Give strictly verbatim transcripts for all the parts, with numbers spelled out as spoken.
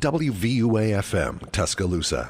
W V U A F M, Tuscaloosa.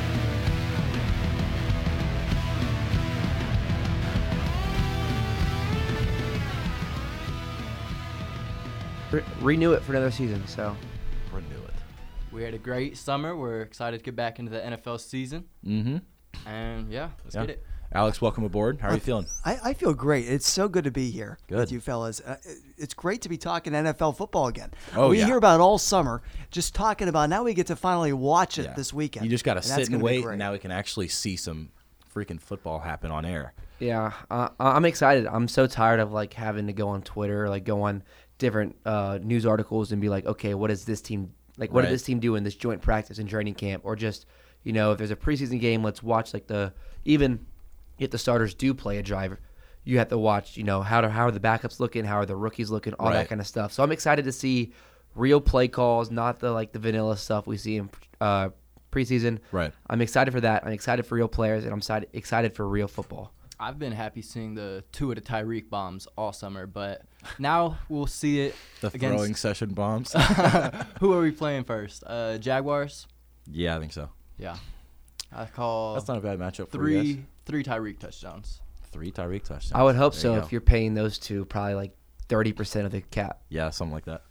Re- renew it for another season, so. Renew it. We had a great summer. We're excited to get back into the N F L season. Mm-hmm. And, yeah, let's Yeah. get it. Alex, welcome aboard. How are you feeling? I, I feel great. It's so good to be here Good. with you fellas. Uh, it's great to be talking N F L football again. Oh, we yeah. hear about it all summer, just talking about now we get to finally watch it Yeah. this weekend. You just got to And that's sit and gonna be wait, great. and now we can actually see some freaking football happen on air. Yeah, uh, I'm excited. I'm so tired of like having to go on Twitter, like go on different uh, news articles and be like, okay, what is this team like? What Right. did this team do in this joint practice and training camp? Or just, you know, if there's a preseason game, let's watch like the even if the starters do play a drive, you have to watch, you know, how do, how are the backups looking, how are the rookies looking, all Right. that kind of stuff. So I'm excited to see real play calls, not the like the vanilla stuff we see in uh, preseason. Right. I'm excited for that. I'm excited for real players, and I'm excited excited for real football. I've been happy seeing the two of the Tyreek bombs all summer, but now we'll see it The against throwing session bombs. who are we playing first? Uh, Jaguars? Yeah, I think so. Yeah. I call That's not a bad matchup for you guys. three three Tyreek touchdowns. Three Tyreek touchdowns. I would hope There so you if go. you're paying those two probably like thirty percent of the cap. Yeah, something like that.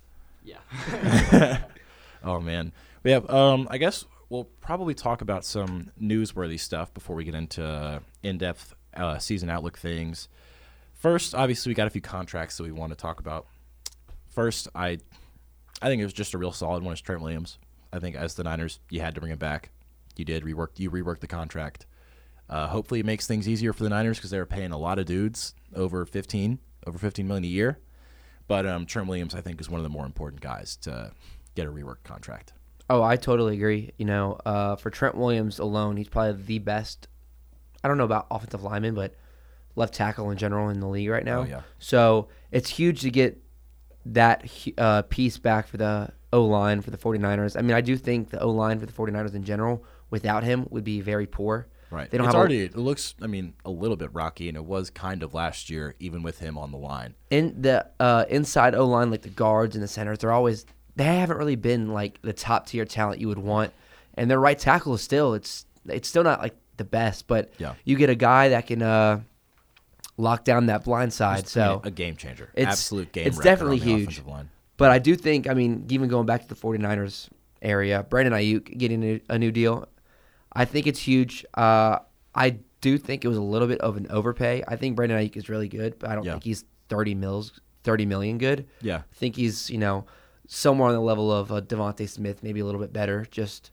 Yeah. Oh, man. But yeah, um, I guess we'll probably talk about some newsworthy stuff before we get into uh, in-depth uh, season outlook things. First, obviously, we got a few contracts that we want to talk about. First, I I think it was just a real solid one is Trent Williams. I think as the Niners, you had to bring him back. You did. Rework, you reworked the contract. Uh, hopefully it makes things easier for the Niners because they were paying a lot of dudes over fifteen, over fifteen million a year. But um, Trent Williams, I think, is one of the more important guys to get a reworked contract. Oh, I totally agree. You know, uh, for Trent Williams alone, he's probably the best. I don't know about offensive lineman, but left tackle in general in the league right now. Oh, yeah. So it's huge to get that uh, piece back for the O-line for the 49ers. I mean, I do think the O-line for the 49ers in general, without him, would be very poor. Right. They don't it's have a- already, it looks, I mean, a little bit rocky, and it was kind of last year, even with him on the line. In the uh, inside O-line, like the guards and the centers, they're always they haven't really been like the top tier talent you would want. And their right tackle is still it's it's still not like the best, but Yeah. you get a guy that can uh, lock down that blind side. Just, So I mean, a game changer. it's- Absolute game it's wrecker definitely on the huge. offensive line. But I do think, I mean, even going back to the 49ers area, Brandon Ayuk getting a, a new deal, I think it's huge. Uh, I do think it was a little bit of an overpay. I think Brandon Ayuk is really good, but I don't Yeah. think he's thirty mils, thirty million good. Yeah. I think he's, you know, somewhere on the level of uh, Devontae Smith, maybe a little bit better, just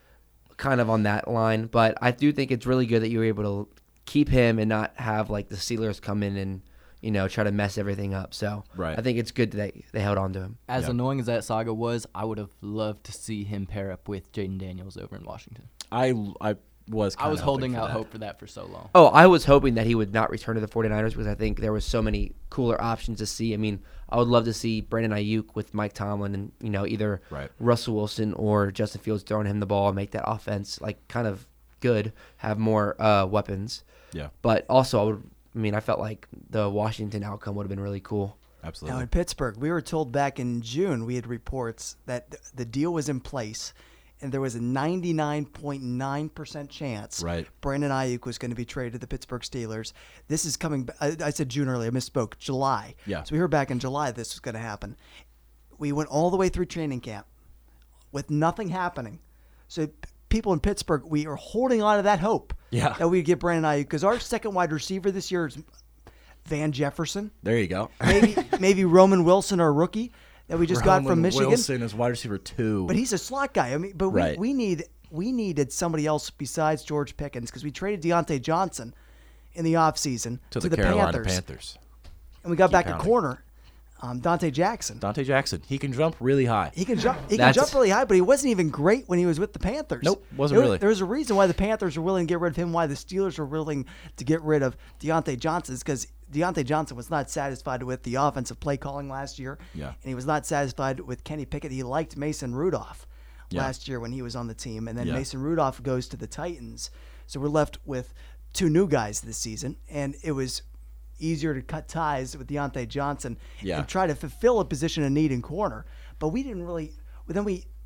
kind of on that line. But I do think it's really good that you were able to keep him and not have, like, the Steelers come in and, you know, try to mess everything up. So Right. I think it's good that they, they held on to him. As Yeah. annoying as that saga was, I would have loved to see him pair up with Jaden Daniels over in Washington. I, I was I kinda was holding hoping for out that. hope for that for so long. Oh, I was hoping that he would not return to the 49ers because I think there was so many cooler options to see. I mean, I would love to see Brandon Ayuk with Mike Tomlin and, you know, either Right. Russell Wilson or Justin Fields throwing him the ball and make that offense, like, kind of good, have more uh, weapons. Yeah, But also, I would, I mean, I felt like the Washington outcome would have been really cool. absolutely. Now in Pittsburgh, we were told back in June, we had reports that th- the deal was in place, and there was a ninety-nine point nine percent chance Right. Brandon Ayuk was going to be traded to the Pittsburgh Steelers. This is coming. b- I, I said June earlier. I misspoke. July. Yeah. So we heard back in July this was going to happen. We went all the way through training camp with nothing happening. So p- people in Pittsburgh, we are holding on to that hope Yeah. that we get Brandon Ayuk because our second wide receiver this year is Van Jefferson. There you go. Maybe maybe Roman Wilson, our rookie that we just got from Roman Michigan. Wilson is wide receiver two. But he's a slot guy. I mean, but we, Right. we need we needed somebody else besides George Pickens because we traded Deontay Johnson in the offseason to to the, the, Carolina Panthers. Panthers. And we got Keep back counting. a corner, um, Dante Jackson. Dante Jackson. He can jump really high. He can jump. He can That's- jump really high, but he wasn't even great when he was with the Panthers. Nope, wasn't There was- really. There was a reason why the Panthers were willing to get rid of him. Why the Steelers were willing to get rid of Deontay Johnson is because Deontay Johnson was not satisfied with the offensive play calling last year, Yeah. and he was not satisfied with Kenny Pickett. He liked Mason Rudolph Yeah. last year when he was on the team, and then Yeah. Mason Rudolph goes to the Titans. So we're left with two new guys this season, and it was easier to cut ties with Deontay Johnson Yeah. and try to fulfill a position of need in corner. But we didn't really. Then we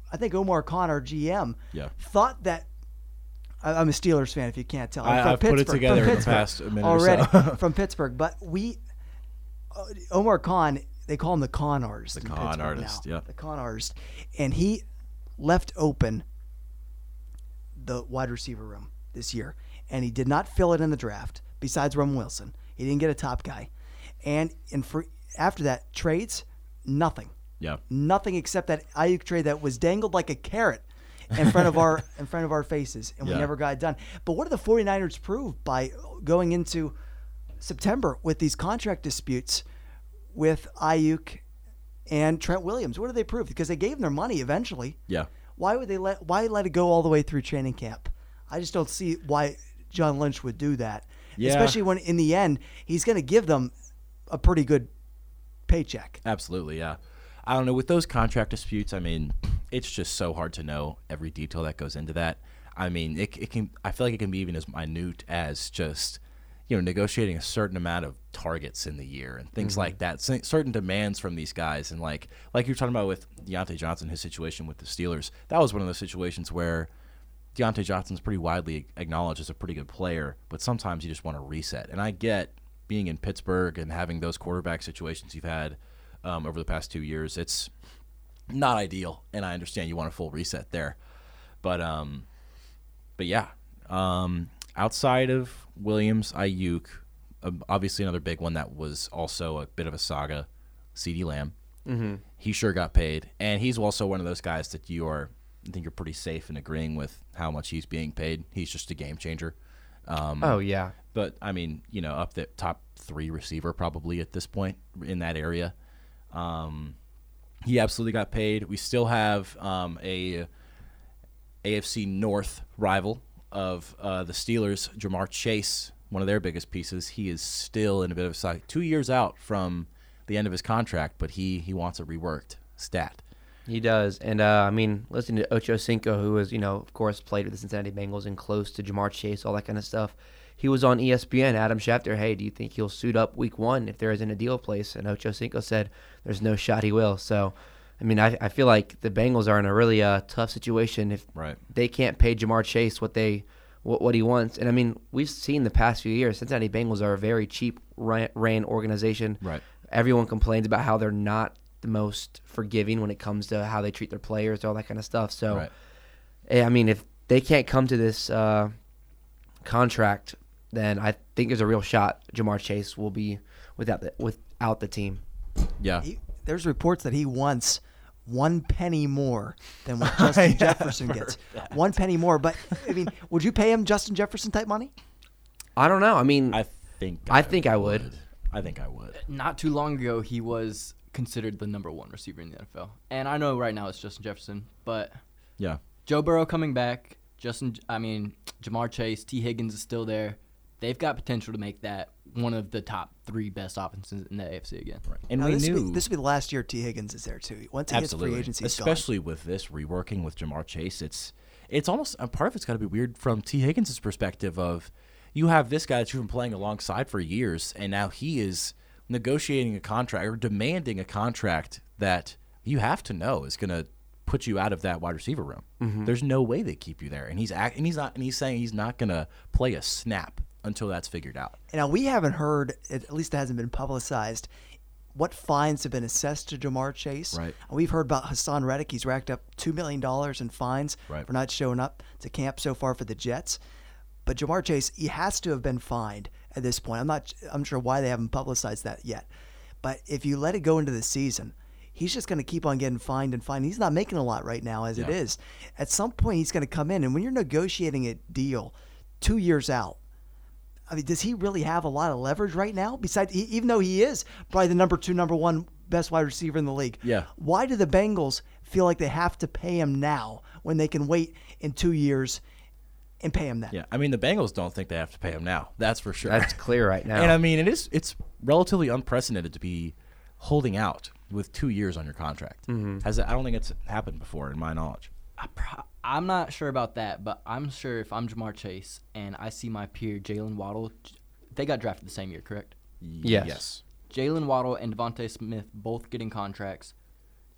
I think Omar Khan, our G M, Yeah. thought that. I- I'm a Steelers fan, if you can't tell. I'm I- from I've put it Pittsburgh- together from in the Pittsburgh past minute or already so. from Pittsburgh. But we, uh, Omar Khan, they call him the con artist. The in con Pittsburgh artist, now. yeah. The con artist, and he left open the wide receiver room this year, and he did not fill it in the draft. Besides Roman Wilson, he didn't get a top guy, and in free, after that trades, nothing. Yeah. Nothing except that Ayuk trade that was dangled like a carrot in front of our in front of our faces, and we Yeah. never got it done. But what did the 49ers prove by going into September with these contract disputes with Ayuk and Trent Williams? What did they prove? Because they gave them their money eventually. Yeah. Why would they let Why let it go all the way through training camp? I just don't see why John Lynch would do that. Yeah. Especially when in the end he's going to give them a pretty good paycheck. Absolutely, yeah. I don't know, with those contract disputes, I mean, it's just so hard to know every detail that goes into that. I mean, it, it can. I feel like it can be even as minute as just, you know, negotiating a certain amount of targets in the year and things like that. C- certain demands from these guys, and like like you were talking about with Deontay Johnson, his situation with the Steelers. That was one of those situations where Deontay Johnson's pretty widely acknowledged as a pretty good player, but sometimes you just want to reset. And I get being in Pittsburgh and having those quarterback situations you've had um, over the past two years. It's not ideal, and I understand you want a full reset there. But um, but yeah, um, outside of Williams, Ayuk, um, obviously another big one that was also a bit of a saga, CeeDee Lamb. Mm-hmm. He sure got paid, and he's also one of those guys that you are, I think you're pretty safe in agreeing with how much he's being paid. He's just a game changer. Um, Oh yeah. But, I mean, you know, up the top three receiver probably at this point in that area. Um, he absolutely got paid. We still have um, a A F C North rival of uh, the Steelers, Jamar Chase, one of their biggest pieces. He is still in a bit of a side, two years out from the end of his contract, but he, he wants a reworked stat. He does. And, uh, I mean, listening to Ocho Cinco, who was, you know, of course, played with the Cincinnati Bengals and close to Jamar Chase, all that kind of stuff. He was on E S P N, Adam Schefter, hey, do you think he'll suit up week one if there isn't a deal placed? And Ocho Cinco said there's no shot he will. So, I mean, I, I feel like the Bengals are in a really uh, tough situation if Right. they can't pay Jamar Chase what they what, what he wants. And, I mean, we've seen the past few years, Cincinnati Bengals are a very cheap ran, ran organization. Right. Everyone complains about how they're not the most forgiving when it comes to how they treat their players, all that kind of stuff. So, Right. I mean, if they can't come to this uh, contract, then I think there's a real shot Jamar Chase will be without the without the team. Yeah. He, there's reports that he wants one penny more than what Justin Jefferson gets. One penny more. But, I mean, would you pay him Justin Jefferson type money? I don't know. I mean, I think I think I would. I think I would. Not too long ago, he was considered the number one receiver in the N F L. And I know right now it's Justin Jefferson, but Yeah. Joe Burrow coming back, Justin, I mean, Jamar Chase, T. Higgins is still there. They've got potential to make that one of the top three best offenses in the A F C again. Right. And Now, we this knew will be, this will be the last year T. Higgins is there, too. Once he absolutely, hits free agency, he's gone. especially with this reworking with Jamar Chase, it's it's almost a part of it's got to be weird from T. Higgins' perspective of you have this guy that you've been playing alongside for years, and now he is negotiating a contract or demanding a contract that you have to know is going to put you out of that wide receiver room. Mm-hmm. There's no way they keep you there, and he's act, and he's not, and he's saying he's not going to play a snap until that's figured out. Now, we haven't heard, at least it hasn't been publicized, what fines have been assessed to Jamar Chase. Right. We've heard about Hassan Reddick. He's racked up two million dollars in fines Right. for not showing up to camp so far for the Jets. But Jamar Chase, he has to have been fined at this point. I'm not I'm sure why they haven't publicized that yet. But if you let it go into the season, he's just going to keep on getting fined and fined. He's not making a lot right now as it Yeah. is. At some point, he's going to come in. And when you're negotiating a deal two years out, I mean, does he really have a lot of leverage right now? Besides, he, even though he is probably the number two, number one best wide receiver in the league. Yeah. Why do the Bengals feel like they have to pay him now when they can wait in two years and pay him then? Yeah, I mean the Bengals don't think they have to pay him now. That's for sure. That's clear right now. And I mean, it is it's relatively unprecedented to be holding out with two years on your contract. Mm-hmm. Has that, I don't think it's happened before, in my knowledge. I pro- I'm not sure about that, but I'm sure if I'm Jamar Chase and I see my peer Jalen Waddle, they got drafted the same year, correct? Yes. Yes. Jalen Waddle and Devontae Smith both getting contracts.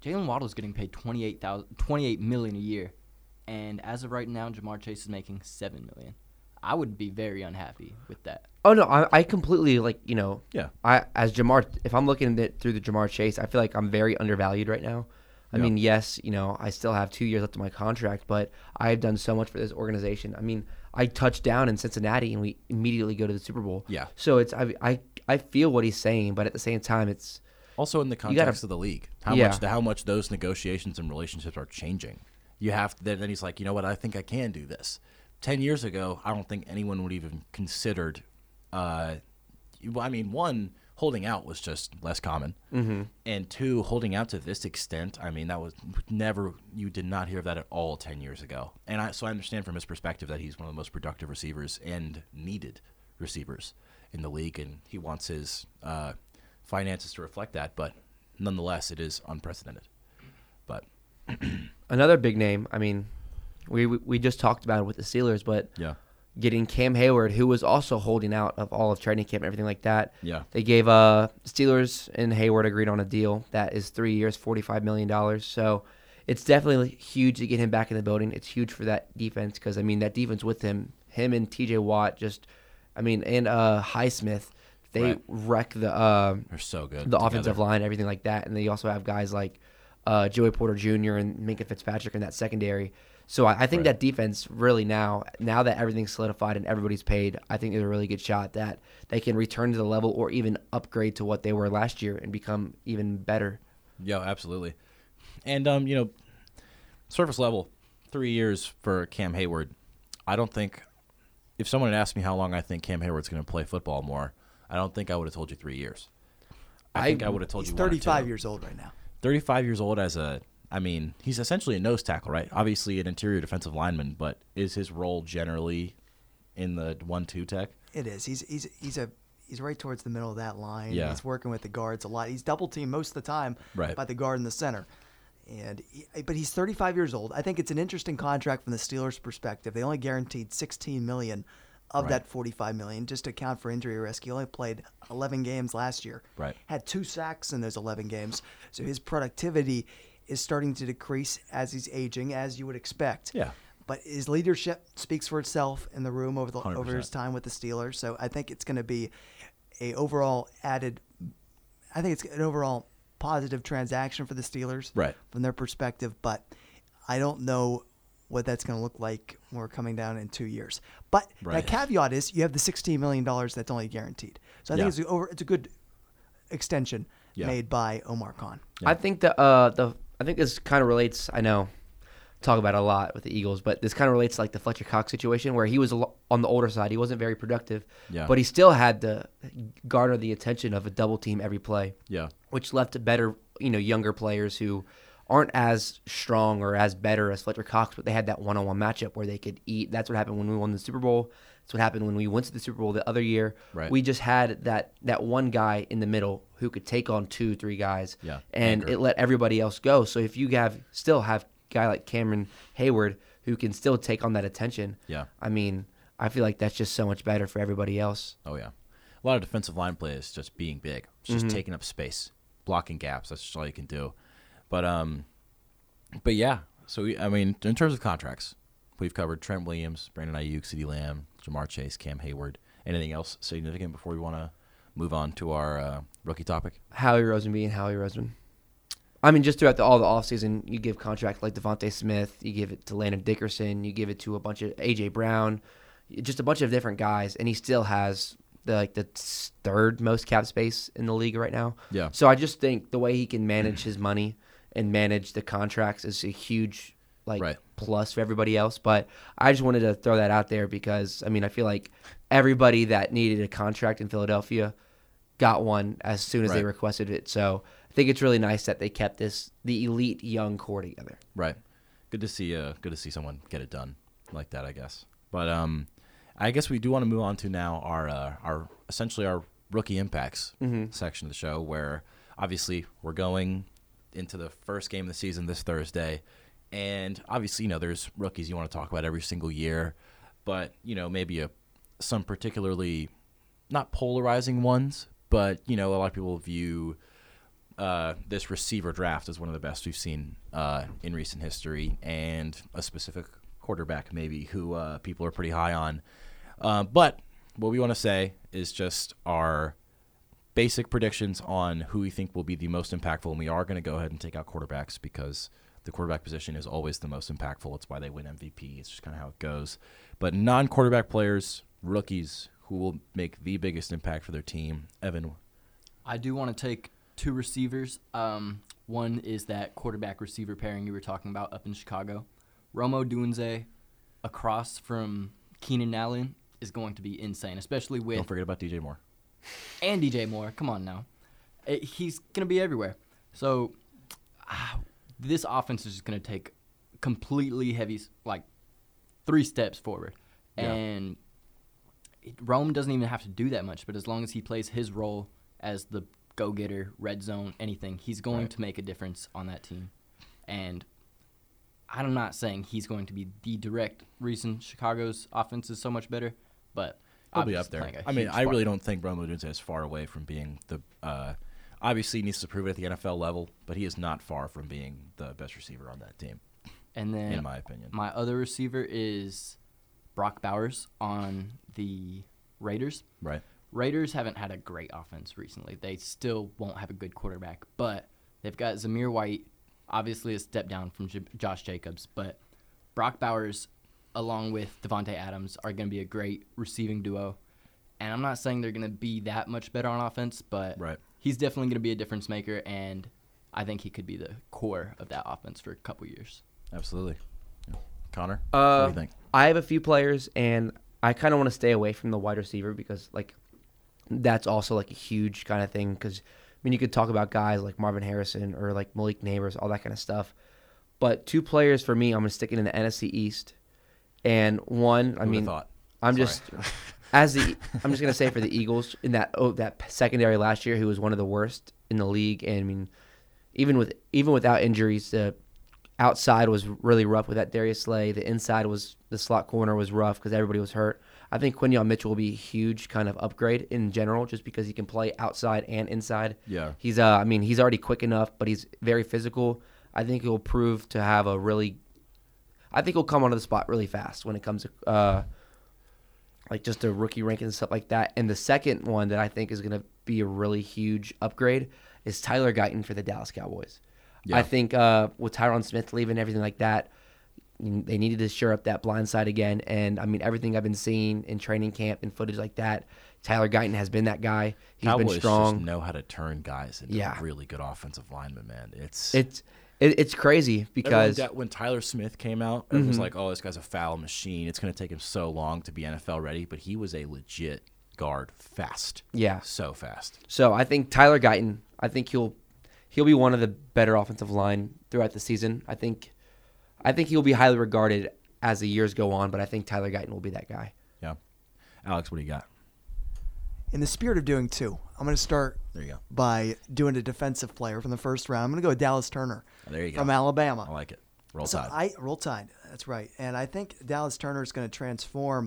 Jalen Waddle's getting paid twenty-eight thousand, twenty-eight million a year, and as of right now, Jamar Chase is making seven million. I would be very unhappy with that. Oh no, I, I completely like you know. Yeah. I as Jamar, if I'm looking at it through the Jamar Chase, I feel like I'm very undervalued right now. I Yeah. mean, yes, you know, I still have two years left of my contract, but I have done so much for this organization. I mean, I touched down in Cincinnati and we immediately go to the Super Bowl. Yeah. So it's I I, I feel what he's saying, but at the same time, it's Also in the gotta- context of the league, how Yeah. much how much those negotiations and relationships are changing. You have then then he's like, you know what, I think I can do this. Ten years ago, I don't think anyone would even considered. Uh, you- I mean, one, holding out was just less common, mm-hmm. and two, holding out to this extent. I mean, that was never. You did not hear of that at all ten years ago. And I so I understand from his perspective that he's one of the most productive receivers and needed receivers in the league, and he wants his uh, finances to reflect that. But nonetheless, it is unprecedented. But another big name. I mean, we we, we just talked about it with the Steelers, but yeah, getting Cam Hayward, who was also holding out of all of training camp and everything like that. Yeah. They gave uh Steelers and Hayward agreed on a deal that is three years, forty-five million dollars. So it's definitely huge to get him back in the building. It's huge for that defense because, I mean, that defense with him, him and T J Watt just, I mean, and uh, Highsmith, they Right. wreck the uh, they're so good. the together. offensive line, everything like that. And they also have guys like uh, Joey Porter Junior and Minka Fitzpatrick in that secondary. So I, I think Right. that defense really now, now that everything's solidified and everybody's paid, I think there's a really good shot that they can return to the level or even upgrade to what they were last year and become even better. Yeah, absolutely. And um, you know, surface level, three years for Cam Hayward. I don't think if someone had asked me how long I think Cam Hayward's going to play football more, I don't think I would have told you three years. I, I- think I would have told He's you one or thirty-five two. years old right now. thirty-five years old as a, I mean, he's essentially a nose tackle, right? Obviously an interior defensive lineman, but is his role generally in the one two tech? It is. He's he's he's a he's right towards the middle of that line. Yeah. He's working with the guards a lot. He's double teamed most of the time Right. by the guard in the center. And he, but he's thirty-five years old. I think it's an interesting contract from the Steelers' perspective. They only guaranteed sixteen million dollars of Right. that forty-five million dollars just to account for injury risk. He only played eleven games last year. Right. Had two sacks in those eleven games. So his productivity is starting to decrease as he's aging, as you would expect. Yeah. But his leadership speaks for itself in the room over the one hundred over his percent. time with the Steelers. So I think it's going to be a overall added. I think it's an overall positive transaction for the Steelers, Right. from their perspective. But I don't know what that's going to look like when we're coming down in two years. But Right. that caveat is you have the sixteen million dollars that's only guaranteed. So I think Yeah. it's a, over. It's a good extension Yeah. made by Omar Khan. I think the uh the I think this kind of relates. I know talk about it a lot with the Eagles, but this kind of relates to like the Fletcher Cox situation where he was a lo- on the older side. He wasn't very productive, Yeah. but he still had to garner the attention of a double team every play, Yeah. which left better, you know, younger players who aren't as strong or as better as Fletcher Cox, but they had that one-on-one matchup where they could eat. That's what happened when we won the Super Bowl. That's what happened when we went to the Super Bowl the other year. Right. We just had that that one guy in the middle who could take on two, three guys, Yeah. and Anchor. it let everybody else go. So if you have still have a guy like Cameron Hayward who can still take on that attention, Yeah. I mean, I feel like that's just so much better for everybody else. Oh yeah, a lot of defensive line play is just being big, it's just taking up space, blocking gaps. That's just all you can do. But um, but yeah. So we, I mean, in terms of contracts, we've covered Trent Williams, Brandon Ayuk, CeeDee Lamb, Jamar Chase, Cam Hayward. Anything else significant before we want to move on to our uh, rookie topic? Howie Roseman being Howie Roseman. I mean, just throughout the, all the offseason, you give contracts like Devontae Smith, you give it to Landon Dickerson, you give it to a bunch of A J Brown, just a bunch of different guys, and he still has the like the third most cap space in the league right now. Yeah. So I just think the way he can manage his money and manage the contracts is a huge like Right. plus for everybody else. But I just wanted to throw that out there because I mean I feel like everybody that needed a contract in Philadelphia got one as soon as they Right. requested it. So I think it's really nice that they kept this the elite young core together. Right. Good to see. Uh, good to see someone get it done like that, I guess. But um, I guess we do want to move on to now our uh, our essentially our rookie impacts section of the show, where obviously we're going into the first game of the season this Thursday, and obviously you know there's rookies you want to talk about every single year, but you know maybe a some particularly not polarizing ones, but you know a lot of people view uh, this receiver draft is one of the best we've seen uh, in recent history, and a specific quarterback maybe who uh, people are pretty high on. Uh, but what we want to say is just our basic predictions on who we think will be the most impactful, and we are going to go ahead and take out quarterbacks because the quarterback position is always the most impactful. It's why they win M V P. It's just kind of how it goes. But non-quarterback players, rookies, who will make the biggest impact for their team. Evan. I do want to take two receivers. Um, one is that quarterback-receiver pairing you were talking about up in Chicago. Rome Odunze across from Keenan Allen is going to be insane, especially with Don't forget about D J Moore. and D J Moore. Come on now. It, he's going to be everywhere. So ah, this offense is just going to take completely heavy, like three steps forward. Yeah. And it, Rome doesn't even have to do that much, but as long as he plays his role as the go-getter, red zone, anything, he's going Right. to make a difference on that team. And I'm not saying he's going to be the direct reason Chicago's offense is so much better, but He'll be obviously up there. playing a I mean, huge I really part. don't think Rome Odunze is far away from being the uh, – obviously, he needs to prove it at the N F L level, but he is not far from being the best receiver on that team, And then in my opinion. my other receiver is Brock Bowers on the Raiders. Right. Raiders haven't had a great offense recently. They still won't have a good quarterback, but they've got Zamir White, obviously a step down from J- Josh Jacobs, but Brock Bowers, along with Devontae Adams, are going to be a great receiving duo. And I'm not saying they're going to be that much better on offense, but Right. he's definitely going to be a difference maker, and I think he could be the core of that offense for a couple years. Absolutely. Yeah. Connor, Uh, what do you think? I have a few players, and I kind of want to stay away from the wide receiver because, like, that's also like a huge kind of thing. Because I mean, you could talk about guys like Marvin Harrison or like Malik Neighbors, all that kind of stuff. But two players for me, I'm gonna stick it in the N F C East, and one, I Who'da mean, thought? I'm Sorry. just as the I'm just gonna say for the Eagles in that oh that secondary last year, who was one of the worst in the league, and I mean, even with even without injuries, the outside was really rough with that Darius Slay. The inside was the slot corner was rough because everybody was hurt. I think Quinyon Mitchell will be a huge kind of upgrade in general, just because he can play outside and inside. Yeah. He's uh, I mean, he's already quick enough, but he's very physical. I think he'll prove to have a really. I think he'll come onto the spot really fast when it comes to uh, like just a rookie ranking and stuff like that. And the second one that I think is going to be a really huge upgrade is Tyler Guyton for the Dallas Cowboys. Yeah. I think uh, with Tyron Smith leaving, everything like that, they needed to shore up that blind side again. And, I mean, everything I've been seeing in training camp and footage like that, Tyler Guyton has been that guy. He's Cowboys been strong. just know how to turn guys into Yeah. really good offensive linemen, man. It's It's it, it's crazy because Everyone got- when Tyler Smith came out, it was like, oh, this guy's a foul machine. It's going to take him so long to be N F L ready, but he was a legit guard, fast. Yeah. So fast. So I think Tyler Guyton, I think he'll he'll be one of the better offensive line throughout the season. I think I think he'll be highly regarded as the years go on, but I think Tyler Guyton will be that guy. Yeah. Alex, what do you got? In the spirit of doing two, I'm going to start There you go. by doing a defensive player from the first round. I'm going to go with Dallas Turner Oh, there you go. from Alabama. I like it. Roll So Tide. I roll tide. That's right. And I think Dallas Turner is going to transform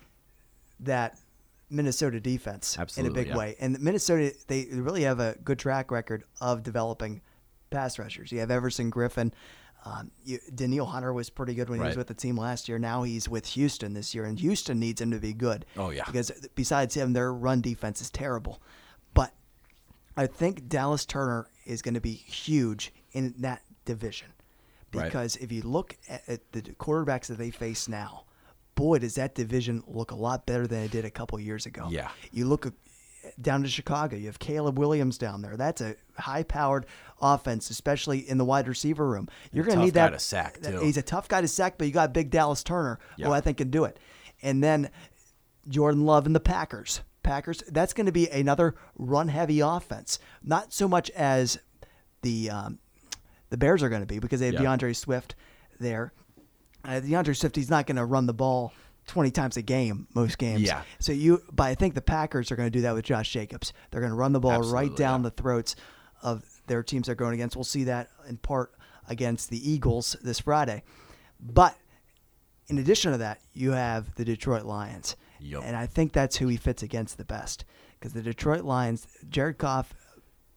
that Minnesota defense Absolutely, in a big yeah. way. And Minnesota, they really have a good track record of developing pass rushers. You have Everson Griffin. Um, you, Daniil Hunter was pretty good when he was Right. with the team last year. Now he's with Houston this year, and Houston needs him to be good. Oh, yeah. Because besides him, their run defense is terrible. But I think Dallas Turner is going to be huge in that division. Right. Because if you look at, at the quarterbacks that they face now, boy, does that division look a lot better than it did a couple years ago. Yeah. You look at, down to Chicago, you have Caleb Williams down there. That's a high-powered offense, especially in the wide receiver room. You're going to tough need guy that to sack, that- too. He's a tough guy to sack, but you got big Dallas Turner, Yeah. who I think can do it. And then Jordan Love and the Packers. Packers, that's going to be another run-heavy offense. Not so much as the um, the Bears are going to be, because they have Yeah. DeAndre Swift there. Uh, DeAndre Swift, he's not going to run the ball twenty times a game, most games. Yeah. So you, but I think the Packers are going to do that with Josh Jacobs. They're going to run the ball right Absolutely, down yeah. the throats of their teams they're going against. We'll see that in part against the Eagles this Friday. But in addition to that, you have the Detroit Lions. Yup. And I think that's who he fits against the best. Because the Detroit Lions, Jared Goff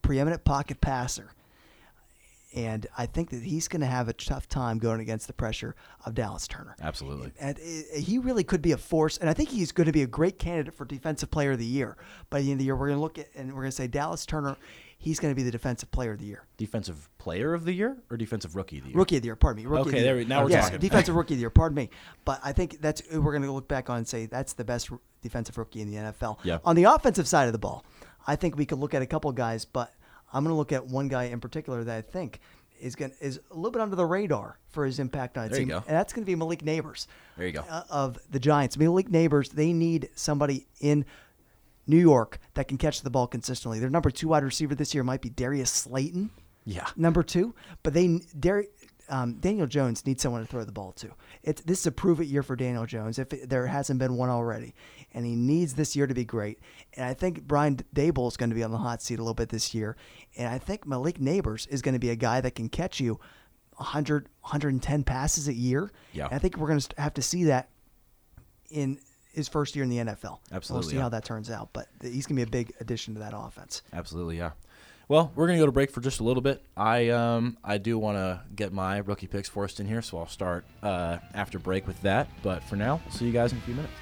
preeminent pocket passer. And I think that he's going to have a tough time going against the pressure of Dallas Turner. Absolutely. And it, he really could be a force, and I think he's going to be a great candidate for Defensive Player of the Year. By the end of the year, we're going to look at and we're going to say Dallas Turner, he's going to be the Defensive Player of the Year. Defensive Player of the Year or Defensive Rookie of the Year? Rookie of the Year, pardon me. Rookie Okay, of the there year. we- now we're yes, talking. Defensive Rookie of the Year, pardon me. But I think that's we're going to look back on and say that's the best r- defensive rookie in the N F L. Yeah. On the offensive side of the ball, I think we could look at a couple of guys, but I'm going to look at one guy in particular that I think is going is a little bit under the radar for his impact on a There you team, go. and that's going to be Malik Neighbors. There you go. uh, of the Giants. Malik Neighbors, they need somebody in New York that can catch the ball consistently. Their number two wide receiver this year might be Darius Slayton. Yeah. Number two, but they Dar- um, Daniel Jones needs someone to throw the ball to. It's this is a prove it year for Daniel Jones if it, there hasn't been one already, and he needs this year to be great. And I think Brian Dable is going to be on the hot seat a little bit this year, and I think Malik Neighbors is going to be a guy that can catch you one hundred, one hundred ten passes a year. Yeah. And I think we're going to have to see that in his first year in the N F L. Absolutely, We'll see yeah. how that turns out, but he's going to be a big addition to that offense. Absolutely, yeah. Well, we're gonna go to break for just a little bit. I um I do want to get my rookie picks forced in here, so I'll start uh, after break with that. But for now, we'll see you guys in a few minutes.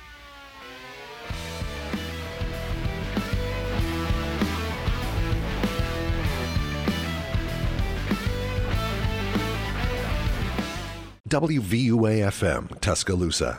W V U A F M, Tuscaloosa.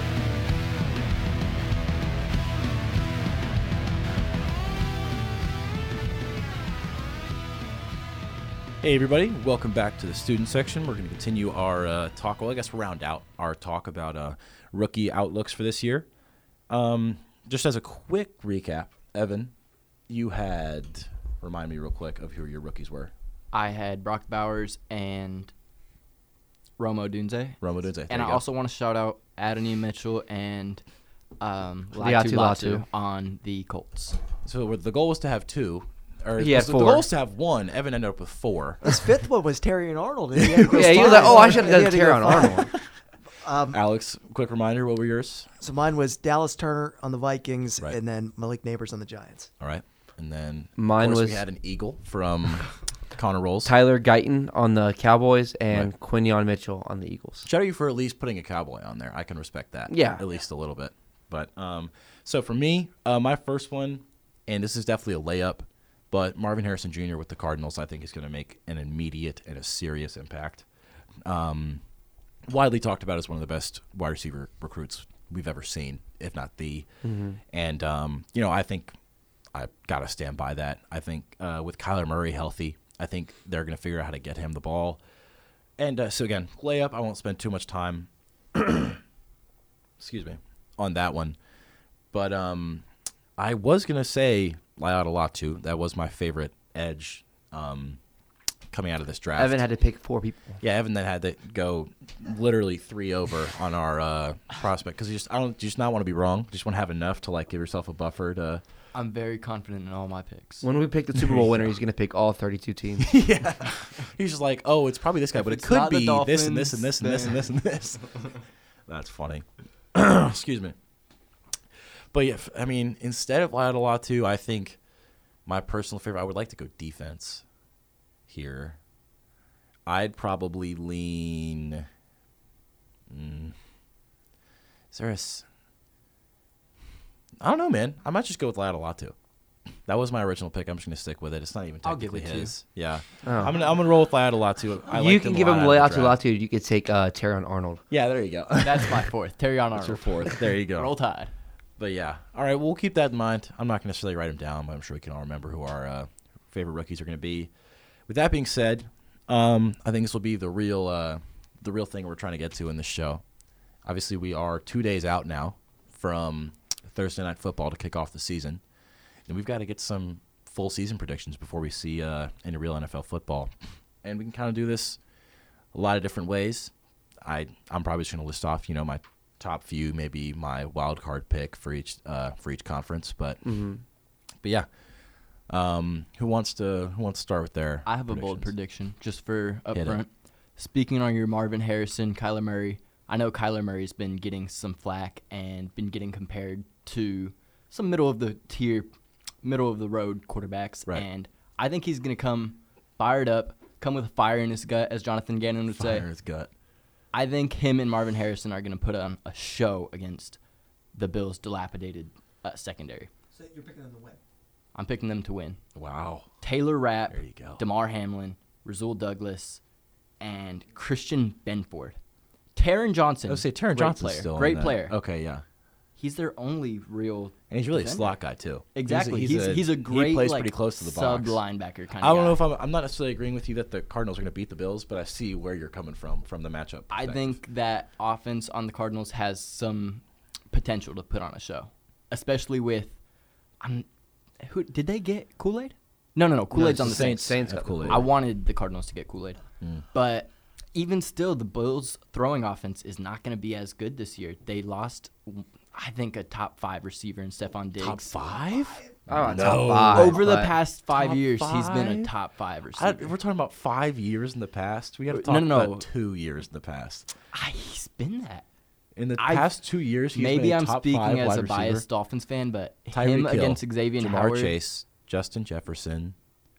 Hey everybody, welcome back to the student section. We're going to continue our uh, talk. Well, I guess we'll round out our talk about uh, rookie outlooks for this year. Um, just as a quick recap, Evan, you had, remind me real quick of who your rookies were. I had Brock Bowers and Romo Dunze. Romo Dunze. There And you I go. also want to shout out Adonai Mitchell and um, Latu Latu Latu. Latu on the Colts. So the goal was to have two. Or He had the four. goal was to have one. Evan ended up with four. His fifth one was Terry and Arnold. And he had to go Yeah, he was five. like, oh, I should He have had done to go Terry on five. Arnold. Alex, quick reminder, what were yours? So mine was Dallas Turner on the Vikings, Right. and then Malik Neighbors on the Giants. All right. And then of Mine course, was- we had an Eagle from Connor Rolls. Tyler Guyton on the Cowboys and Right. Quinion Mitchell on the Eagles. Shout out you for at least putting a Cowboy on there. I can respect that. Yeah. At least a little bit. But um, so for me, uh, my first one, and this is definitely a layup, but Marvin Harrison Junior with the Cardinals, I think is going to make an immediate and a serious impact. Um, widely talked about as one of the best wide receiver recruits we've ever seen, if not the. And, um, you know, I think I got to stand by that. I think uh, with Kyler Murray healthy, I think they're going to figure out how to get him the ball. And uh, so, again, layup, I won't spend too much time, excuse me, on that one. But um, I was going to say Laiata Latu. That was my favorite edge um, coming out of this draft. Evan had to pick four people. Yeah, Evan then had to go literally three over on our uh, prospect because you just I don't you just not want to be wrong. You just want to have enough to like give yourself a buffer to. I'm very confident in all my picks. When we pick the Super Bowl winner, he's going to pick all thirty-two teams. Yeah, he's just like, oh, it's probably this guy, but it it's could not the be this and this and this and this and Dolphins, this and this. That's funny. Excuse me. But yeah, f- I mean, instead of Laiata Latu, I think my personal favorite, I would like to go defense here. I'd probably lean. Mm, is there a? s- I don't know, man. I might just go with Laiata Latu. That was my original pick. I'm just gonna stick with it. It's not even I'll give technically it to you. his. Yeah, Oh. I'm gonna I'm gonna roll with Laiata Latu. I you liked can him a give lot him out Laiatu of the draft. Latu. You could take uh, Terry Arnold. Yeah, there you go. That's my fourth. Terry on That's your Arnold. fourth. There you go. Roll Tide. But yeah, all right. Well, we'll keep that in mind. I'm not going to necessarily write them down, but I'm sure we can all remember who our uh, favorite rookies are going to be. With that being said, um, I think this will be the real, uh, the real thing we're trying to get to in this show. Obviously, we are two days out now from Thursday Night Football to kick off the season, and we've got to get some full season predictions before we see uh, any real N F L football. And we can kind of do this a lot of different ways. I I'm probably just going to list off, you know, my top few, maybe my wild card pick for each uh, for each conference, but Mm-hmm. but yeah, um, who wants to who wants to start with their? I have a bold predictions? prediction just for Hit it. upfront. Speaking on your Marvin Harrison, Kyler Murray, I know Kyler Murray's been getting some flack and been getting compared to some middle of the tier, middle of the road quarterbacks, Right. and I think he's going to come fired up, come with fire in his gut, as Jonathan Gannon would Fire say. his gut. I think him and Marvin Harrison are going to put on a show against the Bills' dilapidated uh, secondary. So you're picking them to win. I'm picking them to win. Wow. Taylor Rapp, There you go. DeMar Hamlin, Rasul Douglas, and Christian Benford. Taron Johnson. I would say Taron great Johnson's player. still in great that. player. Okay, yeah. He's their only real. And he's really defender. a slot guy too. Exactly. He's, He's, a, he's a great He plays like, pretty close to the sub box. linebacker kind of. I don't guy. know if I'm. I'm not necessarily agreeing with you that the Cardinals are going to beat the Bills, but I see where you're coming from from the matchup. I perspective. think that offense on the Cardinals has some potential to put on a show, especially with. I'm, who did they get Kool-Aid? No, no, no. Kool-Aid's on the Saints. Saints have got Kool-Aid. I wanted the Cardinals to get Kool-Aid, Mm. but even still, the Bills' throwing offense is not going to be as good this year. They lost, I think, a top five receiver in Stephon Diggs. Top five? Oh, No. top five. Over the but- past five Top years, he's been a five? top five I, receiver. we're talking about five years in the past. We got to No, talk no, no. about two years in the past. Ah, he's been that. In the I- past two years, he's Maybe been a I'm top speaking five as wide a receiver. biased Dolphins fan, but Tyreek him Hill, against Xavier and Jamar Howard. Chase, Justin Jefferson,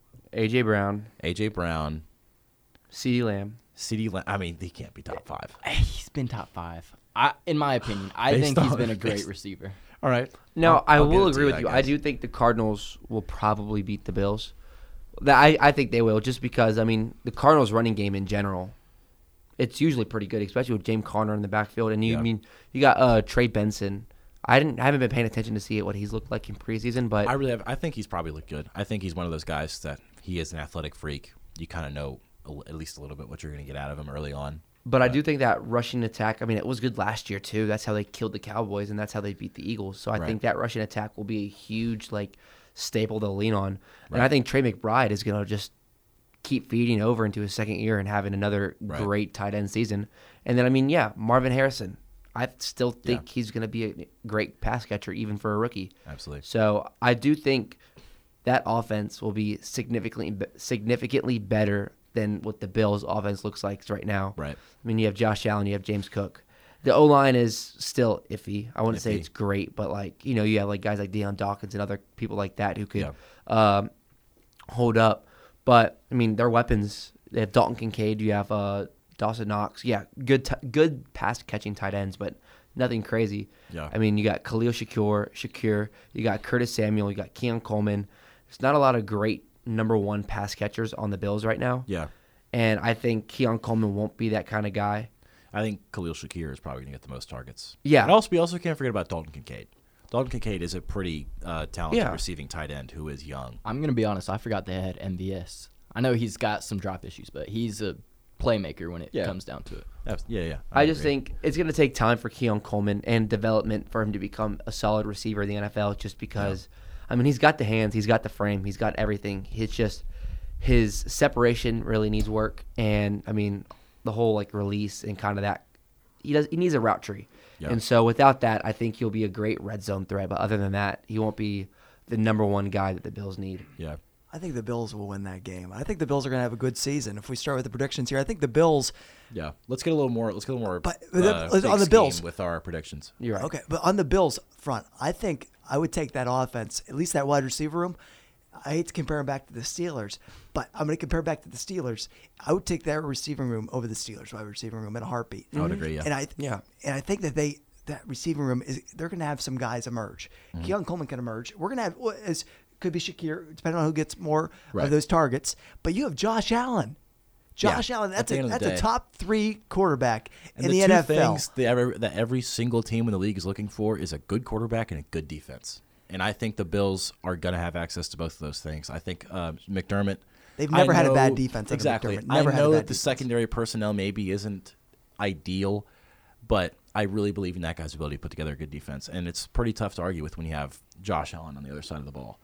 A J Brown, A J Brown, CeeDee Lamb. CeeDee Lamb. I mean, he can't be top five. eh, He's been top five. I, in my opinion, I Based think he's on- been a great based- receiver. All right. Now, I'll- I I'll give will it to agree you, with you. I guess. do think the Cardinals will probably beat the Bills. That I, I think they will, just because, I mean, the Cardinals' running game in general, it's usually pretty good, especially with James Conner in the backfield. And you Yeah. mean you got uh, Trey Benson. I didn't I haven't been paying attention to see what he's looked like in preseason, but I really have. I think he's probably looked good. I think he's one of those guys that he is an athletic freak. You kind of know a l- at least a little bit what you're going to get out of him early on. But I do think that rushing attack, I mean, it was good last year, too. That's how they killed the Cowboys, and that's how they beat the Eagles. So I Right. think that rushing attack will be a huge, like, staple to lean on. And Right. I think Trey McBride is going to just keep feeding over into his second year and having another Right. great tight end season. And then, I mean, yeah, Marvin Harrison. I still think he's going to be a great pass catcher, even for a rookie. Absolutely. So I do think that offense will be significantly significantly better than what the Bills' offense looks like right now. Right. I mean, you have Josh Allen, you have James Cook. The O line is still iffy. I wouldn't say Iffy. it's great, but like you know, you have like guys like Deion Dawkins and other people like that who could Yeah. um, hold up. But I mean, their weapons. They have Dalton Kincaid. You have uh, Dawson Knox. Yeah, good t- good pass catching tight ends, but nothing crazy. Yeah. I mean, you got Khalil Shakur, Shakir. You got Curtis Samuel. You got Keon Coleman. There's not a lot of great number one pass catchers on the Bills right now. Yeah. And I think Keon Coleman won't be that kind of guy. I think Khalil Shakir is probably going to get the most targets. Yeah. And also, we also can't forget about Dalton Kincaid. Dalton Kincaid is a pretty uh, talented Yeah. receiving tight end who is young. I'm gonna be honest. I forgot they had M V S. I know he's got some drop issues, but he's a playmaker when it Yeah. comes down to it. That's- yeah, yeah. I just agree. think it's going to take time for Keon Coleman and development for him to become a solid receiver in the N F L just because, I mean, he's got the hands, he's got the frame, he's got everything. It's just his separation really needs work. And, I mean, the whole, like, release and kind of that, he does he needs a route tree. Yeah. And so without that, I think he'll be a great red zone threat. But other than that, he won't be the number one guy that the Bills need. Yeah. I think the Bills will win that game. I think the Bills are going to have a good season. If we start with the predictions here, I think the Bills. Yeah. Let's get a little more. Let's get a little more. But- uh, but big on the scheme Bills- with our predictions. You're right. Okay, but on the Bills front, I think I would take that offense, at least that wide receiver room. I hate to compare them back to the Steelers, but I'm going to compare back to the Steelers. I would take that receiving room over the Steelers wide receiving room in a heartbeat. I would agree, yeah. And I Yeah. and I think that they that receiving room is they're going to have some guys emerge. Mm-hmm. Keon Coleman can emerge. We're going to have well, as could be Shakir, depending on who gets more Right. of those targets. But you have Josh Allen. Josh Yeah, Allen, at that's the a end of the that's a day. top three quarterback And in the, the, two N F L. things that every, that every single team in the league is looking for is a good quarterback and a good defense. And I think the Bills are going to have access to both of those things. I think uh, McDermott. They've never I had a know- bad defense under Exactly. McDermott. Never I had a know bad that the defense. secondary personnel maybe isn't ideal, but I really believe in that guy's ability to put together a good defense. And it's pretty tough to argue with when you have Josh Allen on the other side of the ball.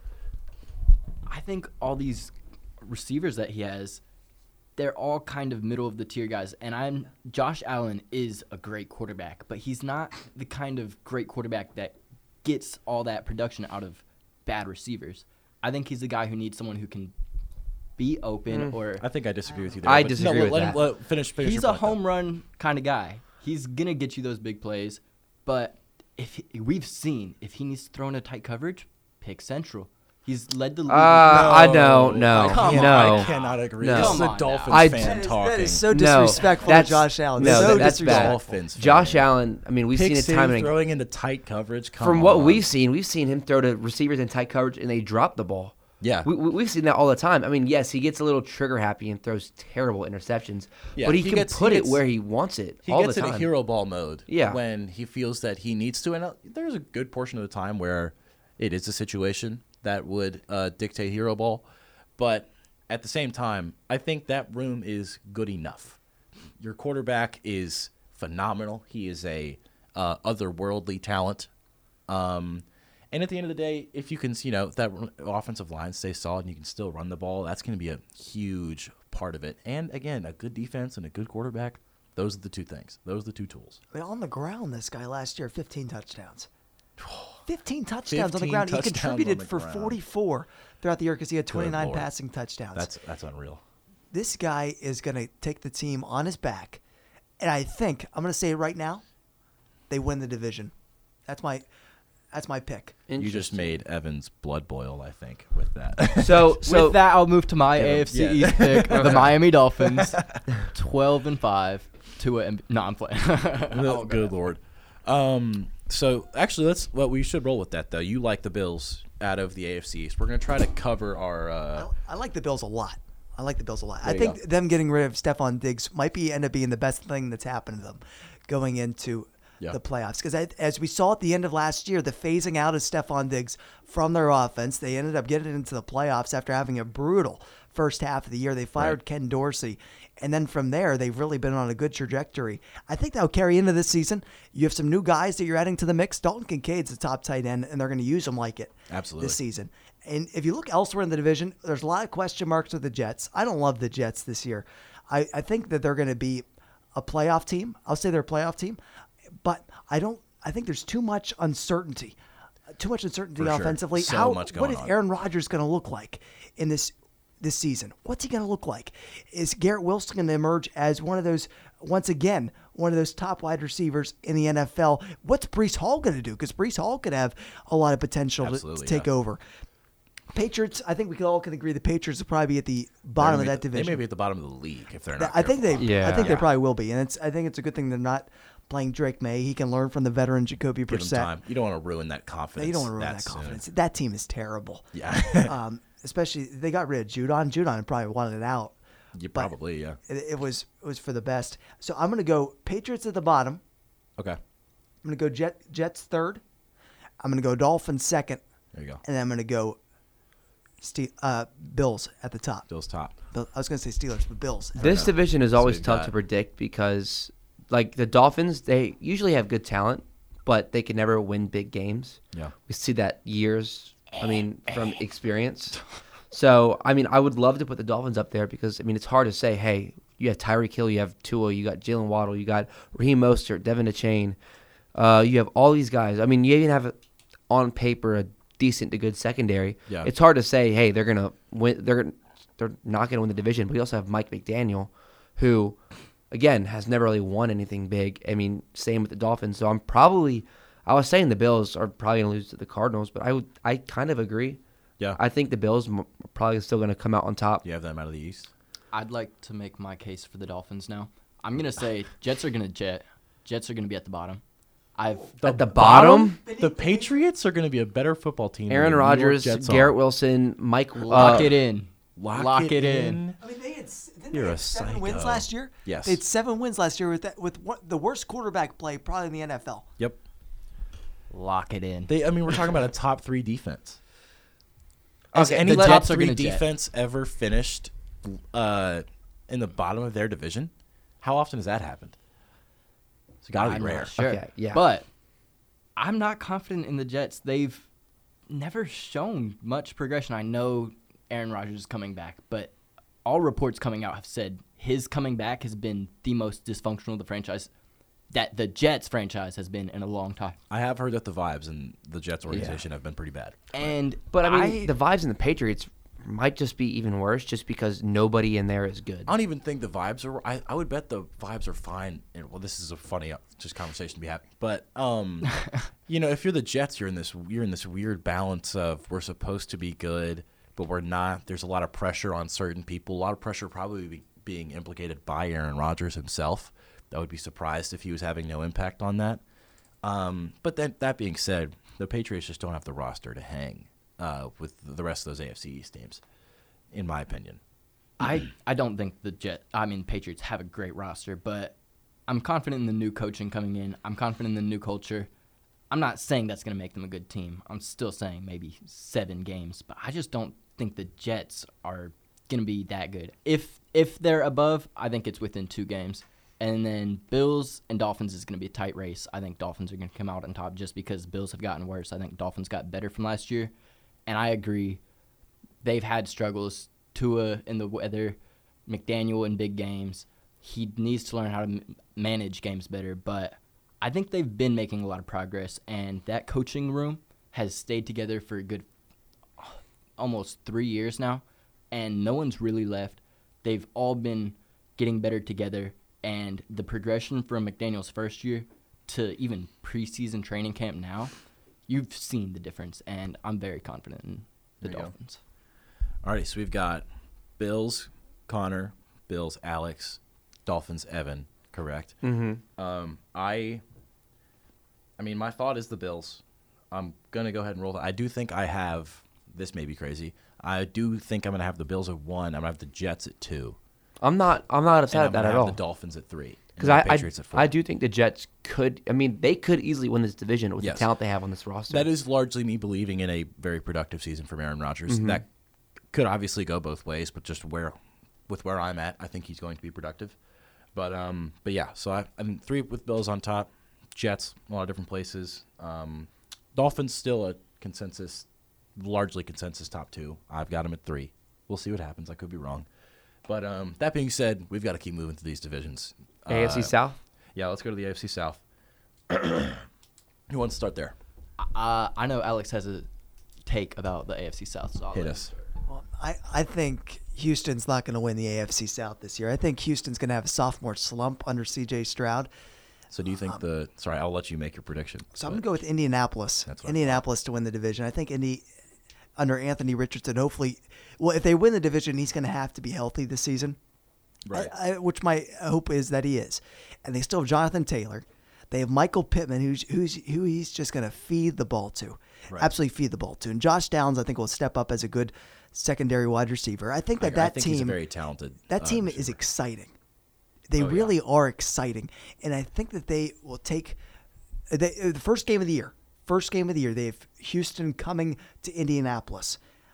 I think all these receivers that he has, they're all kind of middle of the tier guys. And I'm Josh Allen is a great quarterback, but he's not the kind of great quarterback that gets all that production out of bad receivers. I think he's the guy who needs someone who can be open or I think I disagree with you there. I but disagree no, with let that. Him, let, finish, finish he's your a point, though. home run kind of guy. He's gonna get you those big plays, but if he, we've seen if he needs to throw in a tight coverage, pick Central. He's led the league. Uh, I don't know. Come on. no. I cannot agree. No. This is Come a on Dolphins now. I- fan That That is, talking. that is so No, disrespectful that's- to Josh Allen. No, so that's bad. disrespectful. Dolphins fan. Josh Allen, I mean, we've Pick seen it six, time and throwing into tight coverage. Come From what on. we've seen, we've seen him throw to receivers in tight coverage and they drop the ball. Yeah. We, we, we've seen that all the time. I mean, yes, he gets a little trigger happy and throws terrible interceptions, Yeah, but he, he can gets- he put it gets- where he wants it He all gets the time. into hero ball mode Yeah. when he feels that he needs to. And uh, there's a good portion of the time where it is a situation that would uh, dictate hero ball. But at the same time, I think that room is good enough. Your quarterback is phenomenal. He is a uh, otherworldly talent. Um, and at the end of the day, if you can, you know, if that offensive line stays solid and you can still run the ball, that's going to be a huge part of it. And again, a good defense and a good quarterback, those are the two things. Those are the two tools. I mean, on the ground, this guy last year, fifteen touchdowns. fifteen touchdowns on the fifteen ground. He touchdowns contributed on the for ground. forty-four throughout the year because he had twenty-nine Lord. passing touchdowns. That's that's unreal. This guy is going to take the team on his back. And I think, I'm going to say it right now, they win the division. That's my that's my pick. You just Interesting. made Evan's blood boil, I think, with that. So, so With that, I'll move to my Yeah, A F C yeah. East pick, the Miami Dolphins, twelve and five. To a, no, I'm playing. I won't go Good that lord. Um. So actually, let's. Well, we should roll with that though. You like the Bills out of the A F C East. We're gonna try to cover our. Uh, I, I like the Bills a lot. I like the Bills a lot. I There you think go. them getting rid of Stephon Diggs might be end up being the best thing that's happened to them going into Yeah. the playoffs. Because as we saw at the end of last year, the phasing out of Stephon Diggs from their offense, they ended up getting into the playoffs after having a brutal first half of the year. They fired Right. Ken Dorsey. And then from there, they've really been on a good trajectory. I think that'll carry into this season. You have some new guys that you're adding to the mix. Dalton Kincaid's the top tight end, and they're going to use him like it Absolutely. this season. And if you look elsewhere in the division, there's a lot of question marks with the Jets. I don't love the Jets this year. I, I think that they're going to be a playoff team. I'll say they're a playoff team, but I don't. I think there's too much uncertainty, too much uncertainty For sure. offensively. So How much what going is on. Aaron Rodgers going to look like in this this season? What's he going to look like? Is Garrett Wilson going to emerge as one of those, once again, one of those top wide receivers in the N F L? What's Breece Hall going to do? Because Breece Hall could have a lot of potential to, to Absolutely, take yeah. over. Patriots, I think we could all can agree the Patriots will probably be at the bottom of They're that gonna be- division. They may be at the bottom of the league if they're Th- not. I think they, careful. Yeah. I think they Yeah. probably will be, and it's. I think it's a good thing they're not playing Drake May. He can learn from the veteran Jacoby Give them Brissett. time. You don't want to ruin that confidence. You don't want to ruin that that soon. confidence. That team is terrible. Yeah. um, especially they got rid of Judon. Judon probably wanted it out. You but probably yeah. It, it was it was for the best. So I'm going to go Patriots at the bottom. Okay. I'm going to go Jet, Jets third. I'm going to go Dolphins second, There you go. and then I'm going to go Ste- uh, Bills at the top. Bill's top. Bill- I was going to say Steelers, but Bills. this division is So always you've tough got- to predict because, like the Dolphins, they usually have good talent, but they can never win big games. Yeah. We see that years, I mean, from experience. So, I mean, I would love to put the Dolphins up there because, I mean, it's hard to say, hey, you have Tyreek Hill, you have Tua, you got Jalen Waddle, you got Raheem Mostert, Devin DeChain. Uh, you have all these guys. I mean, you even have, on paper, a decent to good secondary. Yeah. It's hard to say, hey, they're going to win. They're gonna, they're not going to win the division. But we also have Mike McDaniel, who, again, has never really won anything big. I mean, same with the Dolphins. So I'm probably, I was saying the Bills are probably going to lose to the Cardinals, but I would, I kind of agree. Yeah. I think the Bills m- are probably still going to come out on top. You have them out of the East. I'd like to make my case for the Dolphins now. I'm gonna say Jets are gonna jet. Jets are gonna be at the bottom. I've At the bottom, The Patriots are going to be a better football team. than Aaron the New York Rodgers, Jets Garrett are. Wilson, Mike. lock uh, it in. Lock, it in. I mean, they had, s- didn't You're they a have seven psycho. wins last year. Yes. They had seven wins last year with that, with what, the worst quarterback play probably in the N F L. Yep. Lock it in. They. I mean, we're talking about a top three defense. Has Okay, any the top Jets are three gonna jet. defense ever finished uh, in the bottom of their division? How often has that happened? It's got to be I'm rare. not sure. Okay, yeah. But I'm not confident in the Jets. They've never shown much progression. I know Aaron Rodgers is coming back, but all reports coming out have said his coming back has been the most dysfunctional of the franchise that the Jets franchise has been in a long time. I have heard that the vibes in the Jets organization have been pretty bad. And But I mean, the vibes in the Patriots might just be even worse, just because nobody in there is good. I don't even think the vibes are. I, I would bet the vibes are fine. And well, this is a funny uh, just conversation to be having. But um, you know, if you're the Jets, you're in this you're in this weird balance of we're supposed to be good, but we're not. There's a lot of pressure on certain people. A lot of pressure probably be being implicated by Aaron Rodgers himself. I would be surprised if he was having no impact on that. Um, but then that being said, the Patriots just don't have the roster to hang uh, with the rest of those A F C East teams, in my opinion. I, I don't think the Jet I mean Patriots have a great roster, but I'm confident in the new coaching coming in. I'm confident in the new culture. I'm not saying that's going to make them a good team. I'm still saying maybe seven games, but I just don't think the Jets are going to be that good. If if they're above, I think it's within two games. And then Bills and Dolphins is going to be a tight race. I think Dolphins are going to come out on top just because Bills have gotten worse. I think Dolphins got better from last year. And I agree. They've had struggles. Tua in the weather, McDaniel in big games. He needs to learn how to m- manage games better. But I think they've been making a lot of progress. And that coaching room has stayed together for a good almost three years now. And no one's really left. They've all been getting better together. And the progression from McDaniel's first year to even preseason training camp now, you've seen the difference, and I'm very confident in the There you Dolphins. All right, so we've got Bills, Connor, Bills, Alex, Dolphins, Evan, correct? Mm-hmm. Um, I, I mean, my thought is the Bills. I'm going to go ahead and roll that. I do think I have, this may be crazy, I do think I'm going to have the Bills at one. I'm going to have the Jets at two. I'm not. I'm not upset And at I'm that gonna at have all. the Dolphins at three. Because and I, the Patriots I, at four. I do think the Jets could. I mean, they could easily win this division with Yes. the talent they have on this roster. That is largely me believing in a very productive season from Aaron Rodgers. Mm-hmm. That could obviously go both ways, but just where, with where I'm at, I think he's going to be productive. But um, but yeah, so I, I mean, three with Bills on top, Jets a lot of different places. Um, Dolphins still a consensus, largely consensus top two. I've got them at three. We'll see what happens. I could be wrong. But um, that being said, we've got to keep moving through these divisions. A F C Uh, South. Yeah, let's go to the A F C South. Who wants to start there? Uh, I know Alex has a take about the A F C South. So I'll Hit let us. Well, I, I think Houston's not going to win the A F C South this year. I think Houston's going to have a sophomore slump under C J Stroud. So do you think the? Sorry, I'll let you make your prediction. So I'm but- going to go with Indianapolis. That's what I Indianapolis to win the division. I think Indy, under Anthony Richardson, hopefully, well, if they win the division, he's going to have to be healthy this season. Right. I, I, which my hope is that he is. And they still have Jonathan Taylor. They have Michael Pittman, who's who's who he's just going to feed the ball to, Right. absolutely feed the ball to. And Josh Downs, I think, will step up as a good secondary wide receiver. I think that I, that I think team, he's a very talented. that uh, team is receiver. exciting. They Oh, yeah. really are exciting, and I think that they will take they, the first game of the year. First game of the year, they have Houston coming to Indianapolis.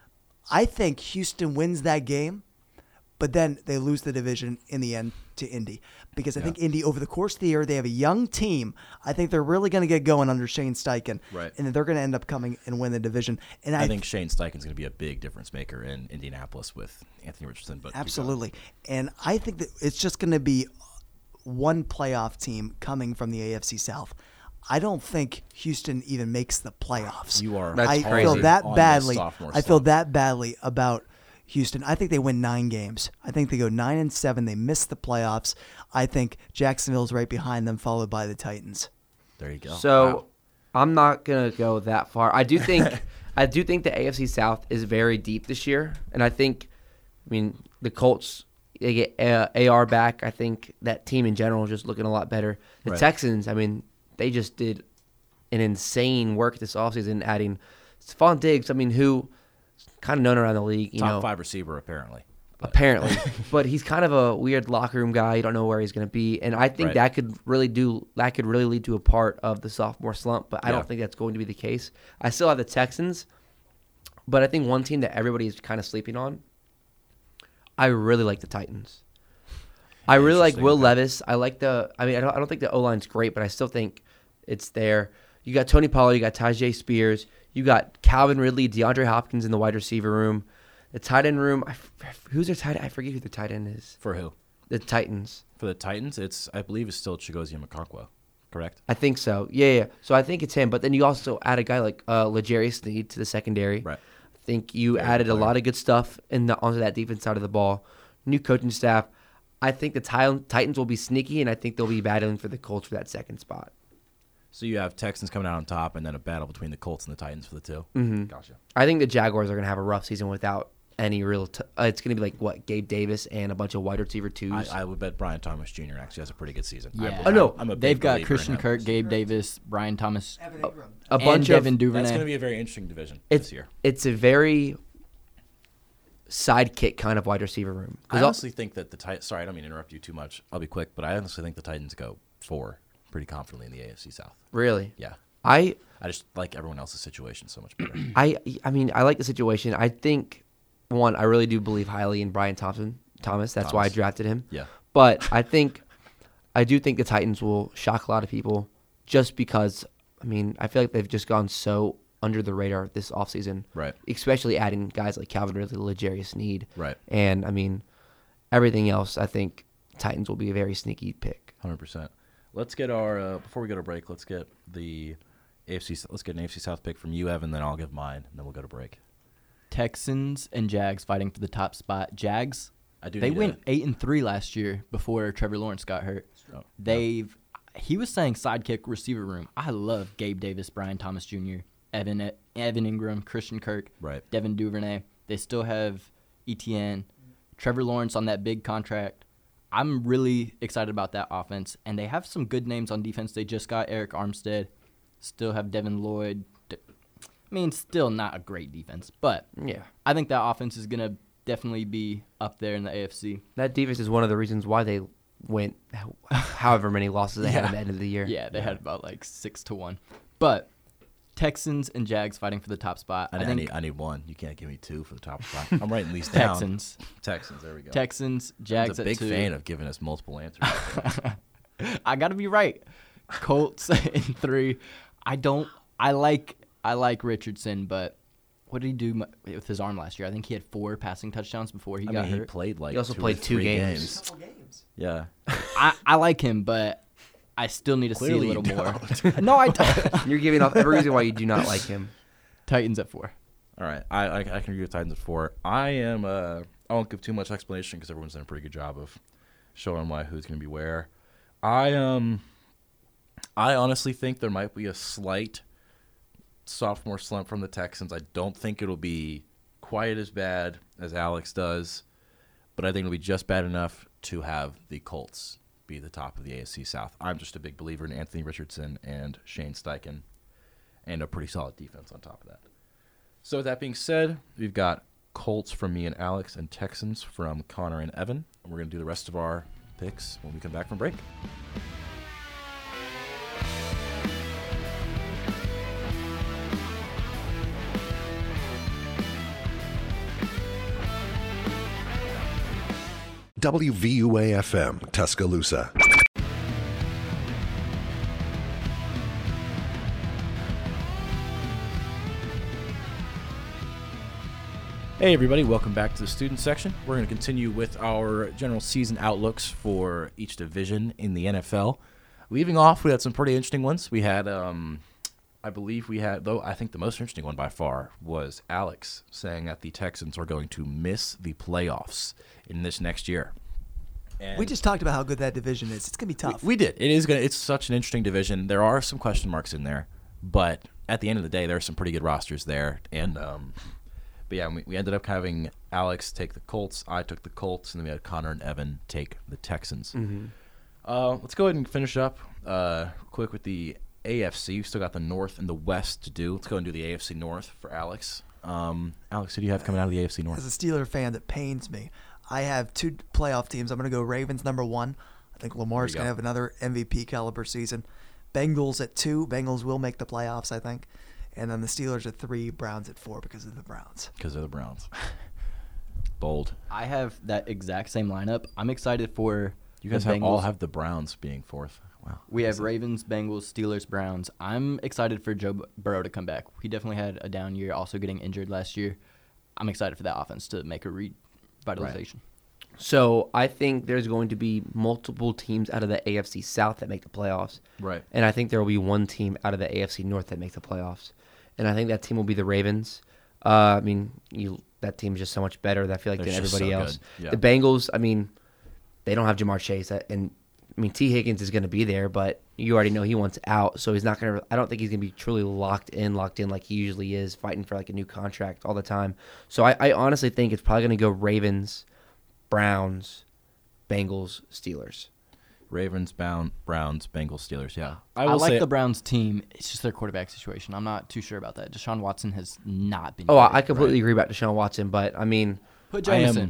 I think Houston wins that game, but then they lose the division in the end to Indy because I Yeah. think Indy, over the course of the year, they have a young team. I think they're really going to get going under Shane Steichen, Right. and then they're going to end up coming and win the division. And I, I think Shane Steichen's going to be a big difference maker in Indianapolis with Anthony Richardson. But keep going. absolutely, and I think that it's just going to be one playoff team coming from the A F C South. I don't think Houston even makes the playoffs. You are. That's I crazy. feel that on this badly. sophomore I feel slump. that badly about Houston. I think they win nine games. I think they go nine and seven. They miss the playoffs. I think Jacksonville's right behind them, followed by the Titans. There you go. So Wow. I'm not gonna go that far. I do think I do think the A F C South is very deep this year, and I think, I mean, the Colts, they get uh, A R back. I think that team in general is just looking a lot better. The Right. Texans, I mean, they just did an insane work this offseason, adding Stephon Diggs. I mean, who kind of known around the league, you top know, five receiver apparently. But- apparently. But he's kind of a weird locker room guy. You don't know where he's going to be, and I think Right. that could really do that could really lead to a part of the sophomore slump. But I Yeah. don't think that's going to be the case. I still have the Texans, but I think one team that everybody is kind of sleeping on. I really like the Titans. I really like Interesting, Will okay. Levis. I like the. I mean, I don't. I don't think the O line's great, but I still think it's there. You got Tony Pollard. You got Tajay Spears. You got Calvin Ridley, DeAndre Hopkins in the wide receiver room. The tight end room. I f- who's their tight? I forget who the tight end is. For who? The Titans. For the Titans, it's I believe it's still Chigozie Okonkwo, correct? I think so. Yeah, yeah. So I think it's him. But then you also add a guy like uh, L'Jarius Sneed to the secondary. Right. think you Very added good a player. lot of good stuff in the, onto that defense side of the ball. New coaching staff. I think the Ti- Titans will be sneaky, and I think they'll be battling for the Colts for that second spot. So you have Texans coming out on top, and then a battle between the Colts and the Titans for the two. Mm-hmm. Gotcha. I think the Jaguars are going to have a rough season without any real. T- uh, it's going to be like what Gabe Davis and a bunch of wide receiver twos. I, I would bet Brian Thomas Junior actually has a pretty good season. Yeah. I, Oh, no. I'm a big They've got believer in Christian him. Kirk, Gabe Davis, Brian Thomas, Evan Ingram. a and bunch Devin of Duvernay. That's going to be a very interesting division it's this year. it's a very sidekick kind of wide receiver room. 'Cause I all- honestly think that the Titans. Sorry, I don't mean to interrupt you too much. I'll be quick, but I honestly think the Titans go four pretty confidently in the A F C South. really, Yeah, I I just like everyone else's situation so much better. I I mean I like the situation. I think one I really do believe highly in Brian Thompson Thomas. That's why I Thomas. drafted him. Yeah, But I think I do think the Titans will shock a lot of people just because I mean I feel like they've just gone so under the radar this offseason. right, Especially adding guys like Calvin Ridley, L'Jarius Sneed. right, And I mean everything else I think Titans will be a very sneaky pick. hundred percent. Let's get our uh, before we go to break. Let's get the A F C. Let's get an A F C South pick from you, Evan. Then I'll give mine, and then we'll go to break. Texans and Jags fighting for the top spot. Jags, I do. they need went a- eight and three last year before Trevor Lawrence got hurt. Oh, They've he was saying sidekick receiver room. I love Gabe Davis, Brian Thomas Junior, Evan Evan Ingram, Christian Kirk, Right. Devin Duvernay. They still have E T N, Trevor Lawrence on that big contract. I'm really excited about that offense, and they have some good names on defense. They just got Eric Armstead, still have Devin Lloyd. I mean, still not a great defense, but Yeah. I think that offense is gonna definitely be up there in the A F C. That defense is one of the reasons why they went ho- however many losses they had Yeah. at the end of the year. Yeah, they had about like six to one. But Texans and Jags fighting for the top spot. I, I, I think need. I need one. You can't give me two for the top spot. I'm writing these down. Texans, Texans. There we go. Texans, I'm Jags a at big two. fan of giving us multiple answers. I gotta be right. Colts in three. I don't. I like. I like Richardson, but what did he do mu- with his arm last year? I think he had four passing touchdowns before he I got mean, he hurt. played like He also two played or two three games. Couple games. Yeah. I, I like him, but I still need to Clearly see a you little more. don't. no, I don't. You're giving off every reason why you do not like him. Titans at four. All right, I, I I can agree with Titans at four. I am. Uh, I won't give too much explanation because everyone's done a pretty good job of showing why who's going to be where. I um. I honestly think there might be a slight sophomore slump from the Texans. I don't think it'll be quite as bad as Alex does, but I think it'll be just bad enough to have the Colts be the top of the A F C South. I'm just a big believer in Anthony Richardson and Shane Steichen, and a pretty solid defense on top of that. So with that being said, we've got Colts from me and Alex and Texans from Connor and Evan. And we're going to do the rest of our picks when we come back from break. W V U A F M, Tuscaloosa. Hey everybody, welcome back to the student section. We're going to continue with our general season outlooks for each division in the N F L. Leaving off, we had some pretty interesting ones. We had, um, I believe we had, though I think the most interesting one by far was Alex saying that the Texans are going to miss the playoffs in this next year. And We just talked about how good that division is. It's gonna be tough. We, we did. It is going. It's such an interesting division. There are some question marks in there, but at the end of the day, there are some pretty good rosters there. And um, but yeah, we, we ended up having Alex take the Colts. I took the Colts, and then we had Connor and Evan take the Texans. Mm-hmm. Uh, let's go ahead and finish up uh, quick with the A F C. We've still got the North and the West to do. Let's go and do the A F C North for Alex. Um, Alex, who do you have coming out of the A F C North? As a Steeler fan, that pains me. I have two playoff teams. I'm going to go Ravens number one. I think Lamar's There going you to go. have another M V P caliber season. Bengals at two. Bengals will make the playoffs, I think. And then the Steelers at three. Browns at four because of the Browns. Because they're the Browns. Bold. I have that exact same lineup. I'm excited for You guys the have, all Bengals. have the Browns being fourth. Wow. We have That's it. Ravens, Bengals, Steelers, Browns. I'm excited for Joe Burrow to come back. He definitely had a down year, also getting injured last year. I'm excited for that offense to make a revitalization. So I think there's going to be multiple teams out of the A F C South that make the playoffs. Right. And I think there will be one team out of the A F C North that makes the playoffs. And I think that team will be the Ravens. Uh, I mean, you that team's just so much better. I feel like They're than just everybody so else. good. Yeah. The Bengals, I mean, they don't have Jamar Chase, and I mean T Higgins is going to be there, but you already know he wants out, so he's not going to. I don't think he's going to be truly locked in, locked in like he usually is, fighting for like a new contract all the time. So I, I honestly think it's probably going to go Ravens, Browns, Bengals, Steelers. Ravens, Bound, Browns, Bengals, Steelers. Yeah, I, will like say, the Browns team. It's just their quarterback situation. I'm not too sure about that. Deshaun Watson has not been. Oh, good. I I completely agree about Deshaun Watson, but I mean, Put I am- Jameson.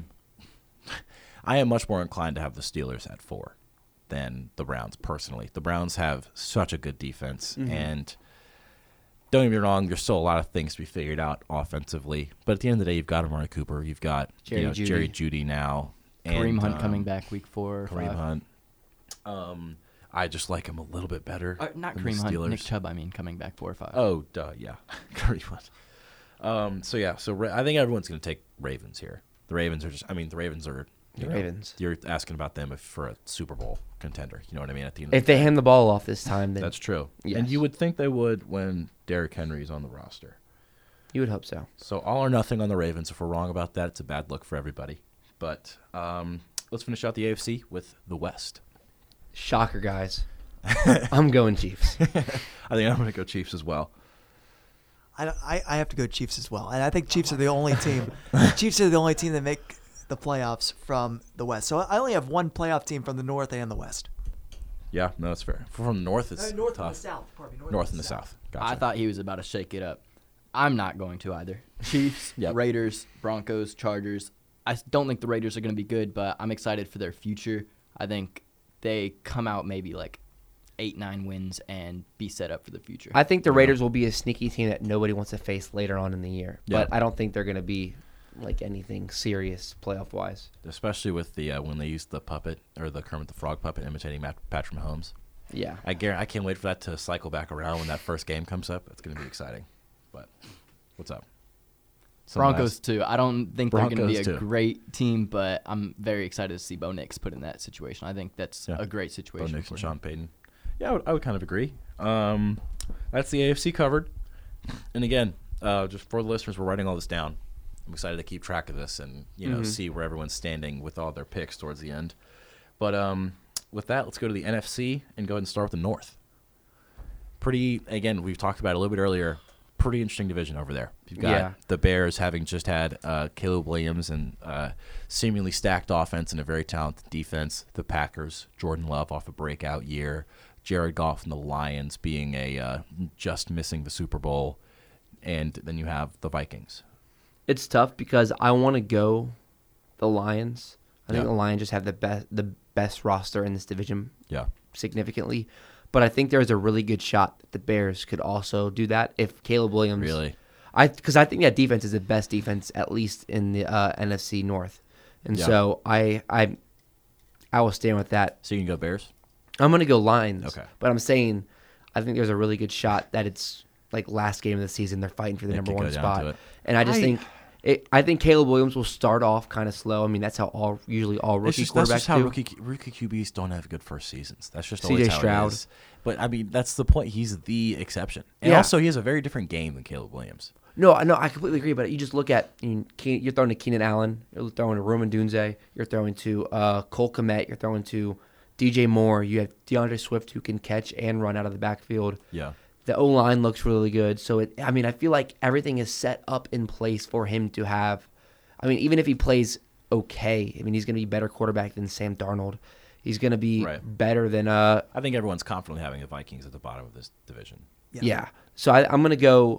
I am much more inclined to have the Steelers at four than the Browns, personally. The Browns have such a good defense, Mm-hmm. and don't get me wrong, there's still a lot of things to be figured out offensively. But at the end of the day, you've got Amari Cooper, you've got Jerry you know, Jeudy. Jerry Judy now, Kareem and, Hunt um, coming back week four. Or Kareem five. Hunt. Um, I just like him a little bit better. Uh, not than Kareem the Hunt. Steelers. Nick Chubb. I mean, coming back four or five. Oh, duh, yeah, Kareem Hunt. Um, so yeah, so Ra- I think everyone's going to take Ravens here. The Ravens are just, I mean, the Ravens are. You The know, Ravens. You're asking about them if for a Super Bowl contender. You know what I mean? At the end of if the they day. hand the ball off this time, then That's true. Yes. And you would think they would when Derrick Henry is on the roster. you would hope so. So all or nothing on the Ravens. If we're wrong about that, it's a bad look for everybody. But um, let's finish out the A F C with the West. Shocker, guys. I'm going Chiefs. I think I'm going to go Chiefs as well. I, I, I have to go Chiefs as well, and I think Chiefs are the only team. Chiefs are the only team that make the playoffs from the West. So I only have one playoff team from the North and the West. Yeah, no, that's fair. From the North, it's Uh, north tough. and the South. Pardon me, North and the South. Gotcha. I thought he was about to shake it up. I'm not going to either. Chiefs, Yep. Raiders, Broncos, Chargers. I s- don't think the Raiders are going to be good, but I'm excited for their future. I think they come out maybe like eight, nine wins and be set up for the future. I think the Raiders will be a sneaky team that nobody wants to face later on in the year. Yeah. But I don't think they're going to be like anything serious playoff wise. Especially with the uh, when they used the puppet or the Kermit the Frog puppet imitating Matt, Patrick Mahomes. Yeah. I guarantee, I can't wait for that to cycle back around when that first game comes up. It's going to be exciting. But what's up? Something Broncos else? too. I don't think they're going to be Broncos, a too. great team, but I'm very excited to see Bo Nix put in that situation. I think that's Yeah. a great Bo situation Nix for and him. Sean Payton. Yeah, I would, I would kind of agree. Um, that's the A F C covered. And again, uh, just for the listeners, we're writing all this down. I'm excited to keep track of this and you know Mhm. see where everyone's standing with all their picks towards the end. But um, with that, let's go to the N F C and go ahead and start with the North. Pretty again, we've talked about it a little bit earlier. Pretty interesting division over there. You've got Yeah. the Bears having just had uh, Caleb Williams and uh, seemingly stacked offense and a very talented defense. The Packers, Jordan Love off a breakout year. Jared Goff and the Lions being a uh, just missing the Super Bowl. And then you have the Vikings. It's tough because I want to go the Lions. I think Yeah. the Lions just have the best the best roster in this division Yeah. significantly. But I think there's a really good shot that the Bears could also do that if Caleb Williams. Really? I because I think that defense is the best defense at least in the uh, N F C North, and Yeah. so I I I will stand with that. So you can go Bears? I'm gonna go Lions. Okay. But I'm saying I think there's a really good shot that it's like last game of the season they're fighting for the It number could one go down spot, to it. and I just I- think. It, I think Caleb Williams will start off kind of slow. I mean, that's how all usually all It's rookie just, that's quarterbacks just how do. rookie rookie Q Bs don't have good first seasons. That's just C J always how Stroud. it is. But I mean, that's the point. He's the exception, and Yeah. also he has a very different game than Caleb Williams. No, I no, I completely agree. But you just look at you know, Keen- you're throwing to Keenan Allen, you're throwing to Roman Dunze, you're throwing to uh, Cole Kmet, you're throwing to D J Moore. You have DeAndre Swift who can catch and run out of the backfield. Yeah, The O line looks really good. So it, I mean, I feel like everything is set up in place for him to have. I mean, even if he plays okay, I mean, he's going to be a better quarterback than Sam Darnold. He's going to be Right. better than uh I think everyone's confidently having the Vikings at the bottom of this division. Yeah. yeah. So I, I'm going to go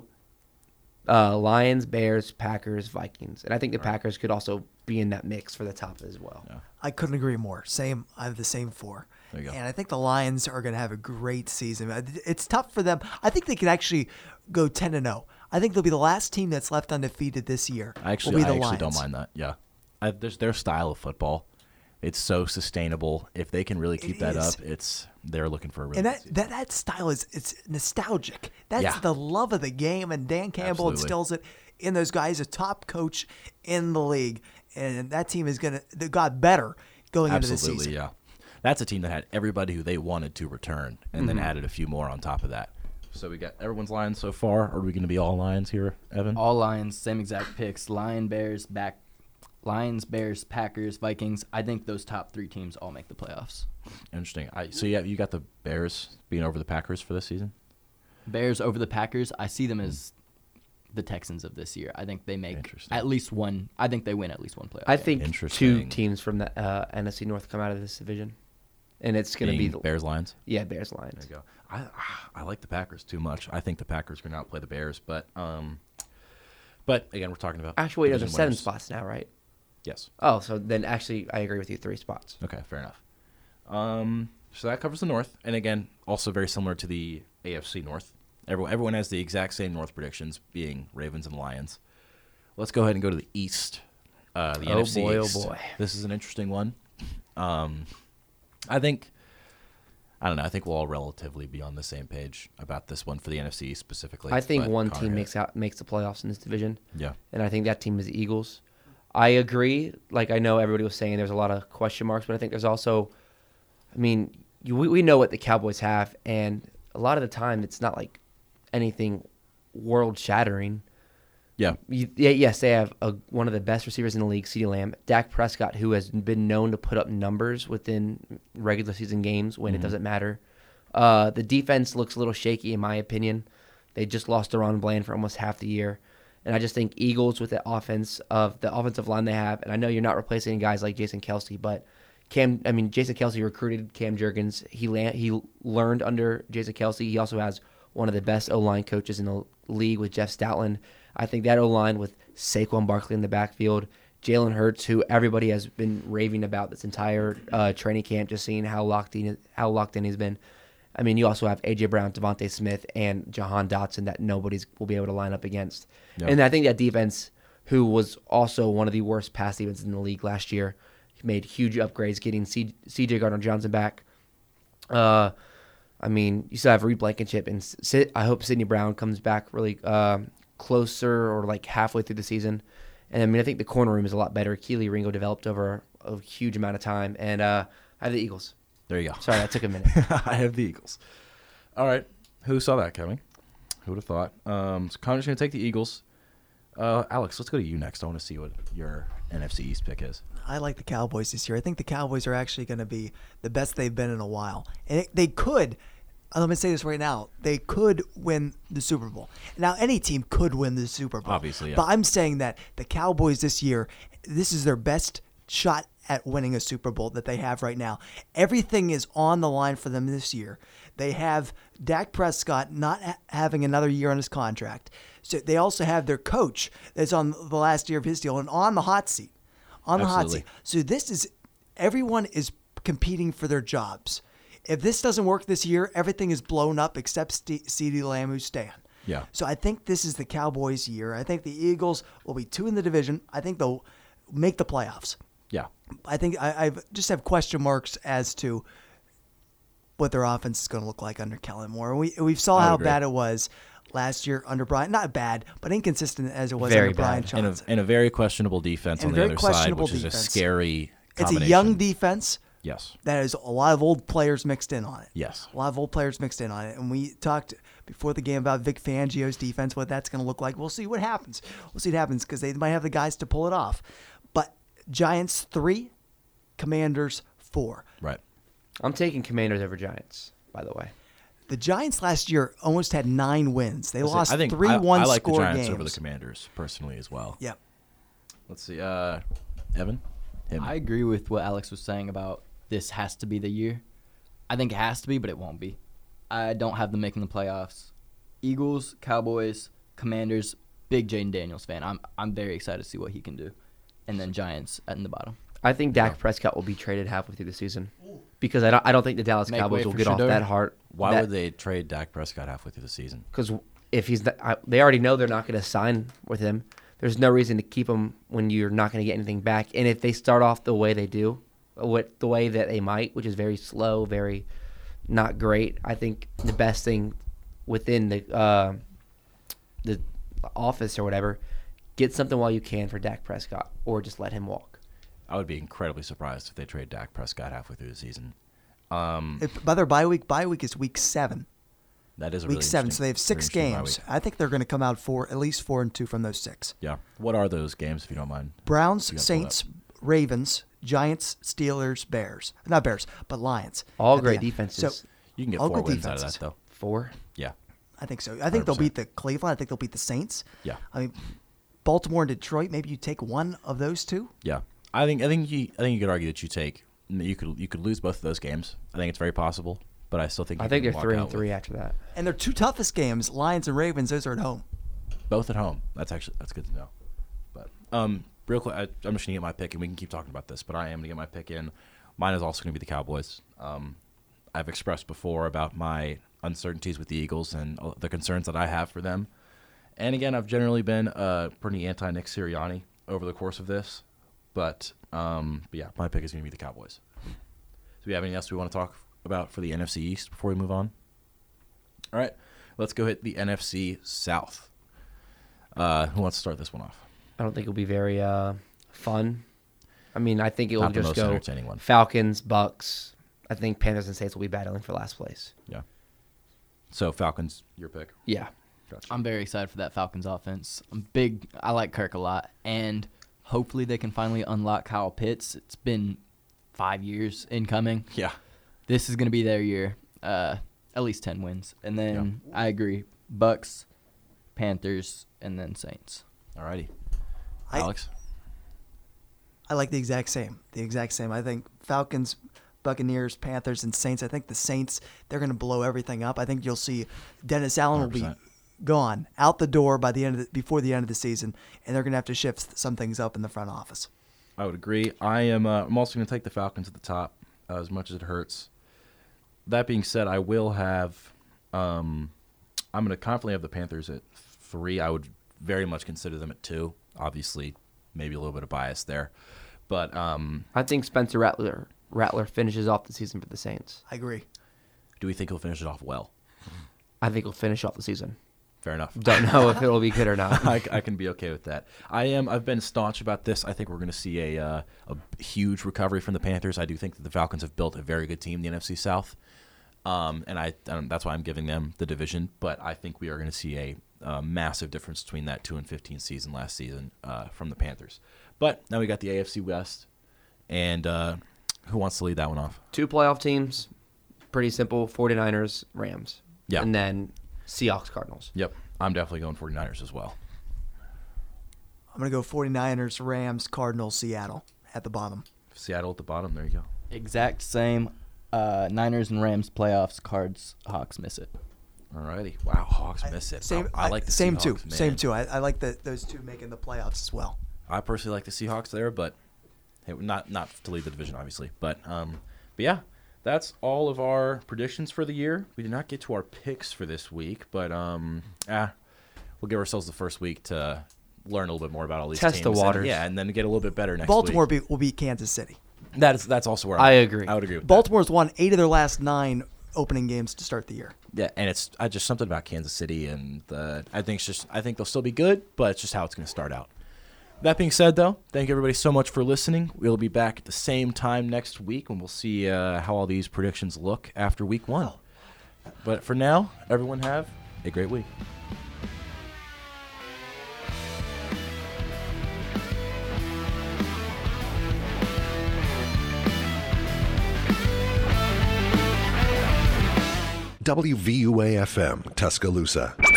uh, Lions, Bears, Packers, Vikings, and I think the Packers could also be in that mix for the top as well. Yeah. I couldn't agree more. Same. I have the same four. There you go. And I think the Lions are going to have a great season. It's tough for them. I think they could actually go ten and zero. I think they'll be the last team that's left undefeated this year. I actually, will be I the actually Lions. don't mind that. Yeah, I, there's their style of football. It's so sustainable. If they can really keep It that is. up, it's they're looking for a really And good that, season. that that style is it's nostalgic. That's Yeah. the love of the game, and Dan Campbell Absolutely. instills it in those guys. A top coach in the league, and that team is gonna they got better going into the Absolutely, season. yeah. That's a team that had everybody who they wanted to return, and then added a few more on top of that. So we got everyone's Lions so far. Are we going to be all Lions here, Evan? All Lions, same exact picks. Lion, Bears, back. Lions, Bears, Packers, Vikings. I think those top three teams all make the playoffs. Interesting. I, so yeah, you got the Bears being over the Packers for this season? Bears over the Packers. I see them as the Texans of this year. I think they make Interesting. at least one. I think they win at least one playoff. I game. think two Interesting. teams from the uh, N F C North come out of this division, and it's going to be Being the Bears Lions. yeah Bears Lions. There you go. I I like the Packers too much. I think the Packers are going to outplay the Bears, but um, but again, we're talking about Actually, wait, there's division seven winners. spots now, right? Yes. Oh, so then actually, I agree with you. Three spots. Okay, fair enough. Um, so that covers the North, and again, also very similar to the A F C North. Everyone, everyone has the exact same North predictions, being Ravens and Lions. Let's go ahead and go to the East. Uh, the Oh N F C boy, oh East. boy. This is an interesting one. Um, I think, I don't know. I think we'll all relatively be on the same page about this one for the N F C East specifically. I think but one Connor team hit makes out makes the playoffs in this division, it. Yeah. and I think that team is the Eagles. I agree. Like I know everybody was saying, there's a lot of question marks, but I think there's also, I mean, you, we we know what the Cowboys have, and a lot of the time it's not like anything world shattering. Yeah. You, yeah, yes, they have a, one of the best receivers in the league, CeeDee Lamb. Dak Prescott, who has been known to put up numbers within regular season games when Mm-hmm. it doesn't matter. Uh, the defense looks a little shaky, in my opinion. They just lost Deron Bland for almost half the year. And I just think Eagles with the offense of the offensive line they have, and I know you're not replacing guys like Jason Kelsey, but Cam, I mean, Jason Kelsey recruited Cam Jurgens. He la- he learned under Jason Kelsey. He also has one of the best O-line coaches in the league with Jeff Stoutland. I think that O-line with Saquon Barkley in the backfield, Jalen Hurts, who everybody has been raving about this entire uh, training camp, just seeing how locked in how locked in he's been. I mean, you also have A J Brown, Devontae Smith, and Jahan Dotson that nobody's will be able to line up against. Yeah. And I think that defense, who was also one of the worst pass defenses in the league last year, made huge upgrades, getting C- C.J. Gardner-Johnson back. Uh, I mean, you still have Reed Blankenship, and Sid- I hope Sidney Brown comes back really uh, closer or like halfway through the season. And I mean, I think the corner room is a lot better. Keely Ringo developed over a huge amount of time, and uh, I have the Eagles. There you go. Sorry, that took a minute. I have the Eagles. All right. Who saw that coming? Who would have thought? Um, so Connor's going to take the Eagles. Uh, Alex, let's go to you next. I want to see what your N F C East pick is. I like the Cowboys this year. I think the Cowboys are actually going to be the best they've been in a while. And it, they could, let me say this right now, they could win the Super Bowl. Now, any team could win the Super Bowl. Obviously, yeah. But I'm saying that the Cowboys this year, this is their best shot at winning a Super Bowl that they have right now. Everything is on the line for them this year. They have Dak Prescott not ha- having another year on his contract. So they also have their coach that's on the last year of his deal and on the hot seat. On the hot Absolutely. seat. So this is, everyone is competing for their jobs. If this doesn't work this year, everything is blown up except St- CeeDee Lamb, who's staying. Yeah. So I think this is the Cowboys' year. I think the Eagles will be two in the division. I think they'll make the playoffs. Yeah. I think I I've just have question marks as to what their offense is going to look like under Kellen Moore. We we saw I how agree. bad it was last year under Brian. Not bad, but inconsistent as it was Very under Brian bad. And a, Johnson. and a very questionable defense And on a the very other side, questionable which is a defense. scary It's a combination. young defense Yes. that has a lot of old players mixed in on it. Yes. A lot of old players mixed in on it. And we talked before the game about Vic Fangio's defense, what that's going to look like. We'll see what happens. We'll see what happens because they might have the guys to pull it off. But Giants three, Commanders four. Right. I'm taking Commanders over Giants, by the way. The Giants last year almost had nine wins. They Listen, lost I think three I, one I like the score Giants games. over the Commanders personally as well. Yep. Let's see. Uh, Evan? Him. I agree with what Alex was saying about this has to be the year. I think it has to be, but it won't be. I don't have them making the playoffs. Eagles, Cowboys, Commanders, big Jaden Daniels fan. I'm I'm very excited to see what he can do. And then Giants at in the bottom. I think Dak Prescott will be traded halfway through the season because I don't. I don't think the Dallas Make Cowboys way will for get off Shador. that hard. Why would they trade Dak Prescott halfway through the season? Because if he's, not, I, they already know they're not going to sign with him. There's no reason to keep him when you're not going to get anything back. And if they start off the way they do, what the way that they might, which is very slow, very not great, I think the best thing within the uh, the office or whatever, get something while you can for Dak Prescott, or just let him walk. I would be incredibly surprised if they trade Dak Prescott halfway through the season. Um, If, by their bye week, bye week is week seven. That is a Week really seven, interesting- so they have six very interesting bye games. week. I think they're going to come out four, at least four and two from those six. Yeah. What are those games, if you don't mind? Browns, You gotta pull it Saints, Ravens, Giants, Steelers, Bears. Not Bears, but Lions. All at the great end. defenses. So You can get All four good wins out of defenses. that, though. Four. Yeah. I think so. I think one hundred they'll percent. beat the Cleveland. I think they'll beat the Saints. Yeah. I mean, Baltimore and Detroit. Maybe you take one of those two. Yeah. I think I think you I think you could argue that you take you could you could lose both of those games. I think it's very possible, but I still think you I think can they're walk three out and three with after that. And their two toughest games, Lions and Ravens, those are at home. both at home. That's actually that's good to know. But um, real quick, I, I'm just gonna get my pick, and we can keep talking about this. But I am gonna get my pick in. Mine is also gonna be the Cowboys. Um, I've expressed before about my uncertainties with the Eagles and uh, the concerns that I have for them. And again, I've generally been uh, pretty anti-Nick Sirianni over the course of this. But, um, but yeah, my pick is going to be the Cowboys. Do we have anything else we want to talk about for the N F C East before we move on? All right, let's go hit the N F C South. Uh, who wants to start this one off? I don't think it'll be very uh, fun. I mean, I think it will Not the just most go entertaining one. Falcons, Bucks. I think Panthers and Saints will be battling for last place. Yeah. So Falcons, your pick. Yeah. Gotcha. I'm very excited for that Falcons offense. I'm big. I like Kirk a lot, and hopefully they can finally unlock Kyle Pitts. It's been five years in coming. Yeah. This is going to be their year. Uh, at least ten wins, and then I agree. Bucks, Panthers, and then Saints. Alrighty. I- Alex. I like the exact same. The exact same. I think Falcons, Buccaneers, Panthers, and Saints. I think the Saints, they're going to blow everything up. I think you'll see Dennis Allen will be one hundred percent. gone out the door by the end of the, before the end of the season, and they're going to have to shift some things up in the front office. I would agree. I am. Uh, I'm also going to take the Falcons at the top, uh, as much as it hurts. That being said, I will have. Um, I'm going to confidently have the Panthers at three. I would very much consider them at two. Obviously, maybe a little bit of bias there, but um, I think Spencer Rattler Rattler finishes off the season for the Saints. I agree. do we think he'll finish it off well? I think he'll finish off the season. Fair enough. Don't know if it'll be good or not. I, I can be okay with that. I am. I've been staunch about this. I think we're going to see a uh, a huge recovery from the Panthers. I do think that the Falcons have built a very good team in the N F C South, um, and I um, that's why I'm giving them the division. But I think we are going to see a, a massive difference between that two and fifteen season last season uh, from the Panthers. But now we got the A F C West, and uh, who wants to lead that one off? Two playoff teams, pretty simple, 49ers, Rams. Yeah. And then Seahawks, Cardinals. Yep, I'm definitely going 49ers as well. I'm going to go 49ers, Rams, Cardinals, Seattle at the bottom. Seattle at the bottom. There you go. Exact same. Uh, Niners and Rams playoffs. Cards, Hawks miss it. Alrighty. Wow, Hawks miss it. Same, I, I like the same Seahawks, too. man. Same too. I, I like the, those two making the playoffs as well. I personally like the Seahawks there, but hey, not not to lead the division, obviously. But um, but yeah, that's all of our predictions for the year. We did not get to our picks for this week, but um, ah, we'll give ourselves the first week to learn a little bit more about all these Test teams. the and- waters. yeah, and then get a little bit better next Baltimore week. be, will beat Kansas City. That is that's also where I I'm- agree. I would agree with Baltimore's won eight of their last nine opening games to start the year. that. Yeah, and it's I just something about Kansas City, and the, I think it's just I think they'll still be good, but it's just how it's going to start out. That being said, though, thank you everybody so much for listening. We'll be back at the same time next week, and we'll see uh, how all these predictions look after week one. But for now, everyone have a great week. W V U A F M, Tuscaloosa.